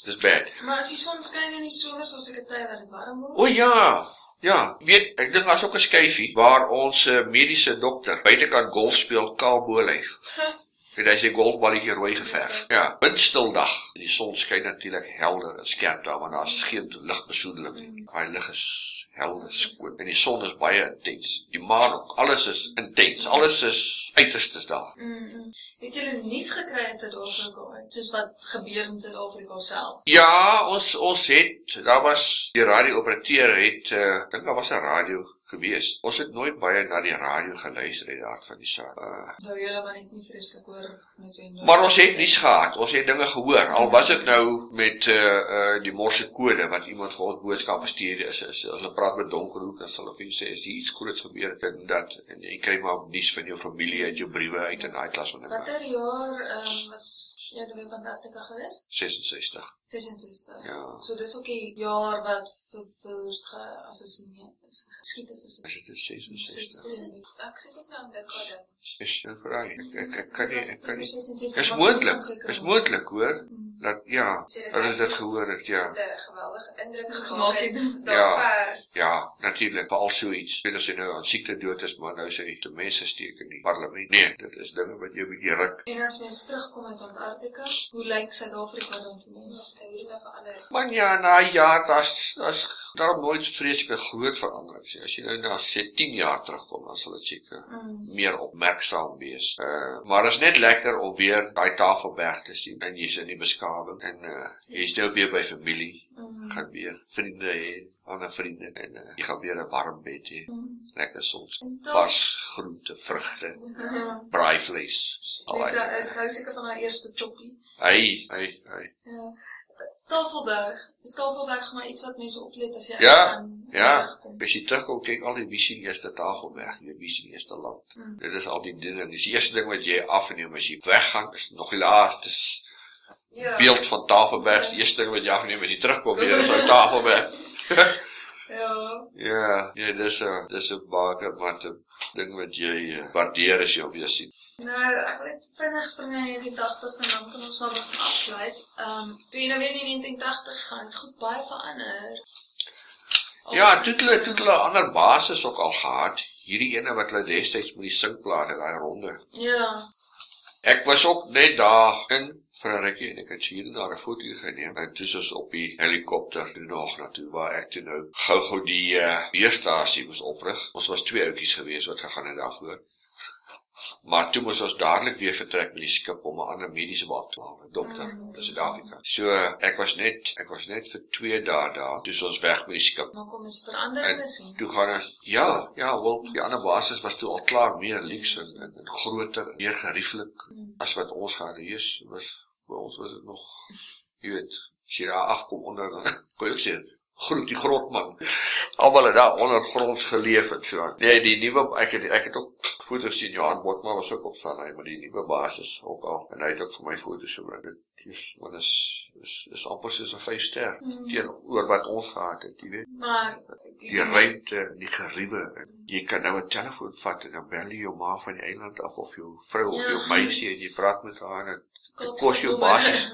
Dis bad. Maar as die son skyn in die somer, sal seker tyd dat dit warm word. O ja. Ja, weet, ek dink daar's ook 'n skyfie waar ons mediese dokter buitekant golf speel kaal bo-lyf. En hy sê golfballetjie rooi geverf. Ja, windstil dag. Die son skyn natuurlik helder en skerp daar, want daar's geen ligbesoedeling nie. Daai lig is helder skoon. En die son is baie intens. Die maan ook. Alles is intens. Alles is uiterstes daar. Het julle nuus gekry in Suid-Afrika? Soos wat gebeur in Suid-Afrika self? Ja, ons het, daar was, die radio-operateur het, ek dink daar was 'n radio gewees. Ons het nooit baie na die radio geluister uit daar van die saak. Nou julle maar net nie vreeslik hoor met Maar ons het nuus gehad, ons het dinge gehoor. Al was dit nou met die Morse kode wat iemand vir ons boodskappe stuur is hulle praat met donkerhoek, dan sal hulle vir jou sê as iets groots gebeur en dat en jy kry maar nuus van jou familie uit jou briewe uit en daai klas van dinge. Watter jaar was jy nou op Antarktika gewees? 66. 66. Ja. So dis ook die jaar wat geassosieer is geskied het soos. Is dit 66? Ek sit ook nou in dekade. Is nou vir hy. Ek kan nie. Is moontlik hoor. Dat ja, dat is dit gehoor het, ja. 'n geweldige indruk gemaak het daar. Ja, natuurlik, veral so iets. Weet as jy nou aan siekte dood is, maar nou sê jy te mense steek in die parlement. Nee, dit is dinge wat jou bietjie ruk. En as mens terugkom uit Antarktika, hoe lyk Suid-Afrika dan vir mense? Hoe dit verander. Maar ja, na jaar, daar's daarom nooit vreeslike groot veranderings. As jy nou na sê 10 jaar terugkom, dan sal dit seker meer opmerksaam wees. Maar is net lekker om weer daai Tafelberg te sien. En jy's in die beskawing. En jy's nou weer by familie. Gaan weer vriende hê, ander vriende. En jy gaan weer 'n warm bed hê. Lekker soms. Vars groente, vrugte, braaivleis. Ek sou seker van haar eerste choppie. Hy. Ja. Tafelberg. Is Tafelberg maar iets wat mense oplet as jy Ja. As jy terugkom, kyk al die wie sien eerste Tafelberg, wie sien eerste land. Dit is al die dinge. Dis die eerste ding wat jy afneem as jy weggaan, is nog die laaste beeld van Tafelberg. Die eerste ding wat jy afneem as jy terugkom weer is uit Tafelberg. Ja, dis 'n baie ding wat jy waardeer as jy hom weer sien. Nou, ek wil net vinnig spring in die 80s en dan kan ons maar begin afsluit. Toe jy nou weer in die 1980s gaan, het goed baie verander. Ja, toe hulle ander basis ook al gehad. Hierdie ene wat hulle destyds met die sinkplate, daai ronde. Ja. Ek was ook net daar in vir 'n rukkie en ek het hier en daar 'n foto geneem. En toe is op die helikopter toe nog na toe waar ek toe nou gou die weerstasie moes oprig. Ons was 2 ouetjies gewees wat gegaan het daarvoor. Maar toe moes ons dadelik weer vertrek met die skip om 'n ander mediese beampte te haal, 'n dokter in Suid-Afrika. So ek was net vir 2 dae daar, toe ons weg met die skip. Maar kom ons veranderinge sien. Toe gaan ons wel, die ander basis was toe al klaar meer luks en groter, meer gerieflik as wat ons gehad het. By ons was dit nog, jy weet, as jy daar afkom onder, kon jy ook sê, groet die grotman. Almal het daar ondergronds geleef en so. Nee, die nuwe, ek het ook foto's sien, Johan Botman was ook op Sanai, maar die nuwe basis ook al. En hy het ook vir my foto's gebring. Dit is amper soos 'n 5-ster teenoor wat ons gehad het, jy weet. Maar die ruimte, die geriewe. Jy kan nou 'n telefoon vat en dan bel jy jou ma van die eiland af of jou vrou of jou meisie en jy praat met haar en dit kos jou basis.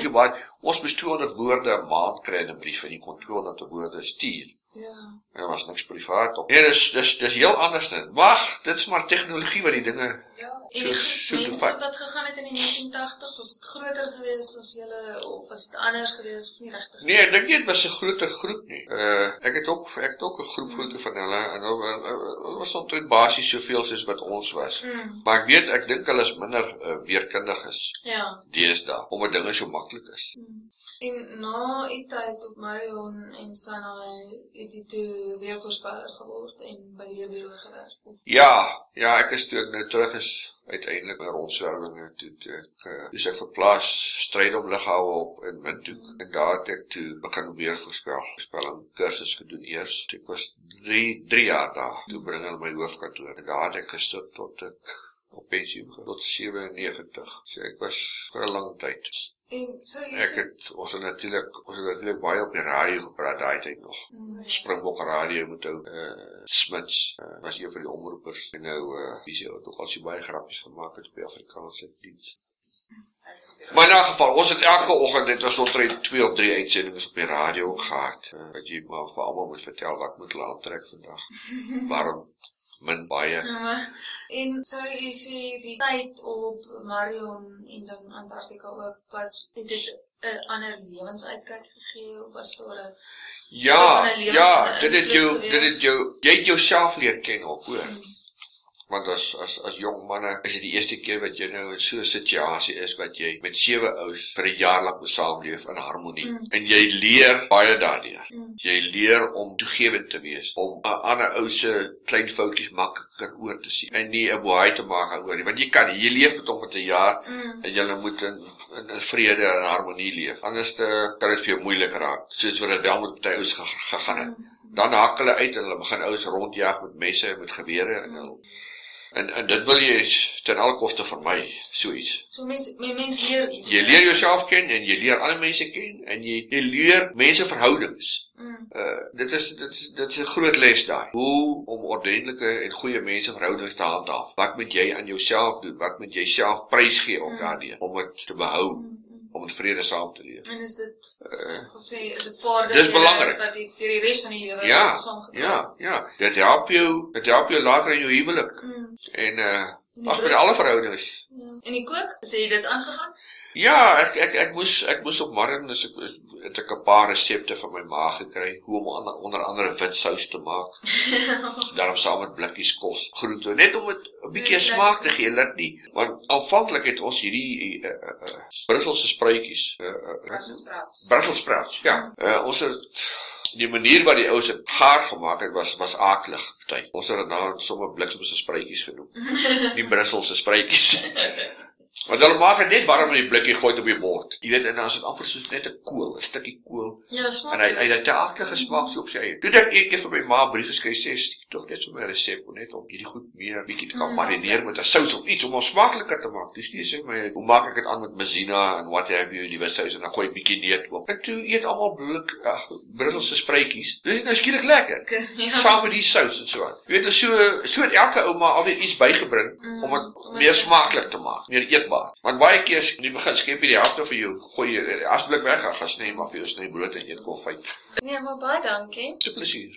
Ons moes 200 woorde 'n maand kry in 'n brief en jy kon 200 woorde stuur. Ja. En was niks privaat op. Nee, dis heel anders. Wag, dit is maar tegnologie wat die dinge. Ja. En die mense wat gegaan het in die 1980s, was dit groter geweest as julle of was dit anders geweest of nie regtig? Nee, ek dink nie dit was 'n groter groep nie. Ek het ook 'n groep foto van hulle en hulle was omtrent basies soveel soos wat ons was. Maar ek dink hulle is minder weerkundig is. Ja. Deesdae, omdat dinge so maklik is. En na die tyd op Marion en Sanai het jy toe weervoorspeller geword en by die weerbureau gewerk? Ja, ek is toe ek nou terug is uiteindelik my rondswerwinge toe ek verplaas stryd om lughawe op in Windhoek en daar het ek toe begin weervoorspelling kursus gedoen eers. Ek was 3 jaar daar, toe bring hulle my hoofkantoor en daar het ek gesit tot ek op pensioen gegaan, tot 97. So ek was vir 'n lang tyd. En so Ons het natuurlik baie op die radio gepraat daai tyd nog. Springbok radio met ou Smits, was een van die omroepers. En nou, die het ook al so baie grappies gemaak het op die Afrikaanse diens. Maar in elk geval, ons het elke oggend, dit was omtrent 2 of 3 uitsendings op die radio gehad. Wat jy maar vir almal moet vertel, wat moet hulle aantrek vandag. Waarom? Min baie. En so jy sê die tyd op Marion en dan Antarktika ook was dit 'n ander lewensuitkyk gegee of was daar 'n dit het jy het jouself leer ken ook, hoor. Want as jong manne is dit die eerste keer wat jy nou in so 'n situasie is wat jy met 7 ouens vir 'n jaar lank moet saamleef in harmonie. En jy leer baie daardeur. Jy leer om toegewend te wees, om 'n ander ou se klein foutjies makliker oor te sien en nie 'n boei te maak oor nie, want jy kan nie, jy leef met hom met 'n jaar en jy moet in vrede en harmonie leef. Anders kan dit vir jou moeilik raak, soos wat dit wel met party ouens gegaan het. Dan haak hulle uit en hulle begin ouens rondjag met messe en met gewere en dit wil jy ten alle koste vermy, so iets. So mens leer iets. Jy leer jouself ken en jy leer ander mense ken en jy leer menseverhoudings. Dit is 'n groot les daai. Hoe om ordentlike en goeie menseverhoudings te handhaaf. Wat moet jy aan jouself doen? Wat moet jy self prysgee ook daardeur om dit te behou? Om in vrede saam te leef. En is dit, is dit vaardig? Dis belangrik. Wat die res van die lewe saamgedra. Ja. Dit help jou later in jou huwelik. En met alle verhoudings. En die kook, is jy dit aangegaan? Ja, ek moes op Marion, het ek 'n paar resepte van my ma gekry, hoe om onder andere wit sous te maak. Daarom saam met blikkies kos, groente, net om het 'n bietjie smaak te gee, dat nie. Want aanvanklik het ons hierdie Brusselse spruitjies, Brussels sprouts, ja. Ons het die manier wat die ouens het gaar gemaak het, was aaklig. Ons het dit nou sommer bliksemse spruitjies genoem. Die Brusselse spruitjies. Want hulle maak dit net warm in die blikkie, gooi dit op die bord. Jy weet, en dan is dit amper soos net 'n kool, 'n stukkie kool. Ja, smaak. En hy het 'n aardige smaak so op sy eie. Toe ek eendag vir my ma 'n brief geskryf sê, tog net so 'n resep net om hierdie goed meer bietjie te kan marineer met 'n sous of iets om hom smaakliker te maak. Dis nie sê my, hoe maak ek dit aan met mazina en what have you, die wit sous en dan gooi 'n bietjie neut op. En toe eet almal Brusselse spruitjies. Dis nou skielik lekker. Saam met die sous en so aan. Jy weet, so het elke ouma altyd iets bygebring om dit meer smaaklik te maak, meer eetbaar. Want baie keer in die begin skep jy die helfte vir jou, gooi jy asblik weg, gaan sny maar vir jou snybrood en eet konfyt. Nee, maar baie dankie. Dis 'n plesier.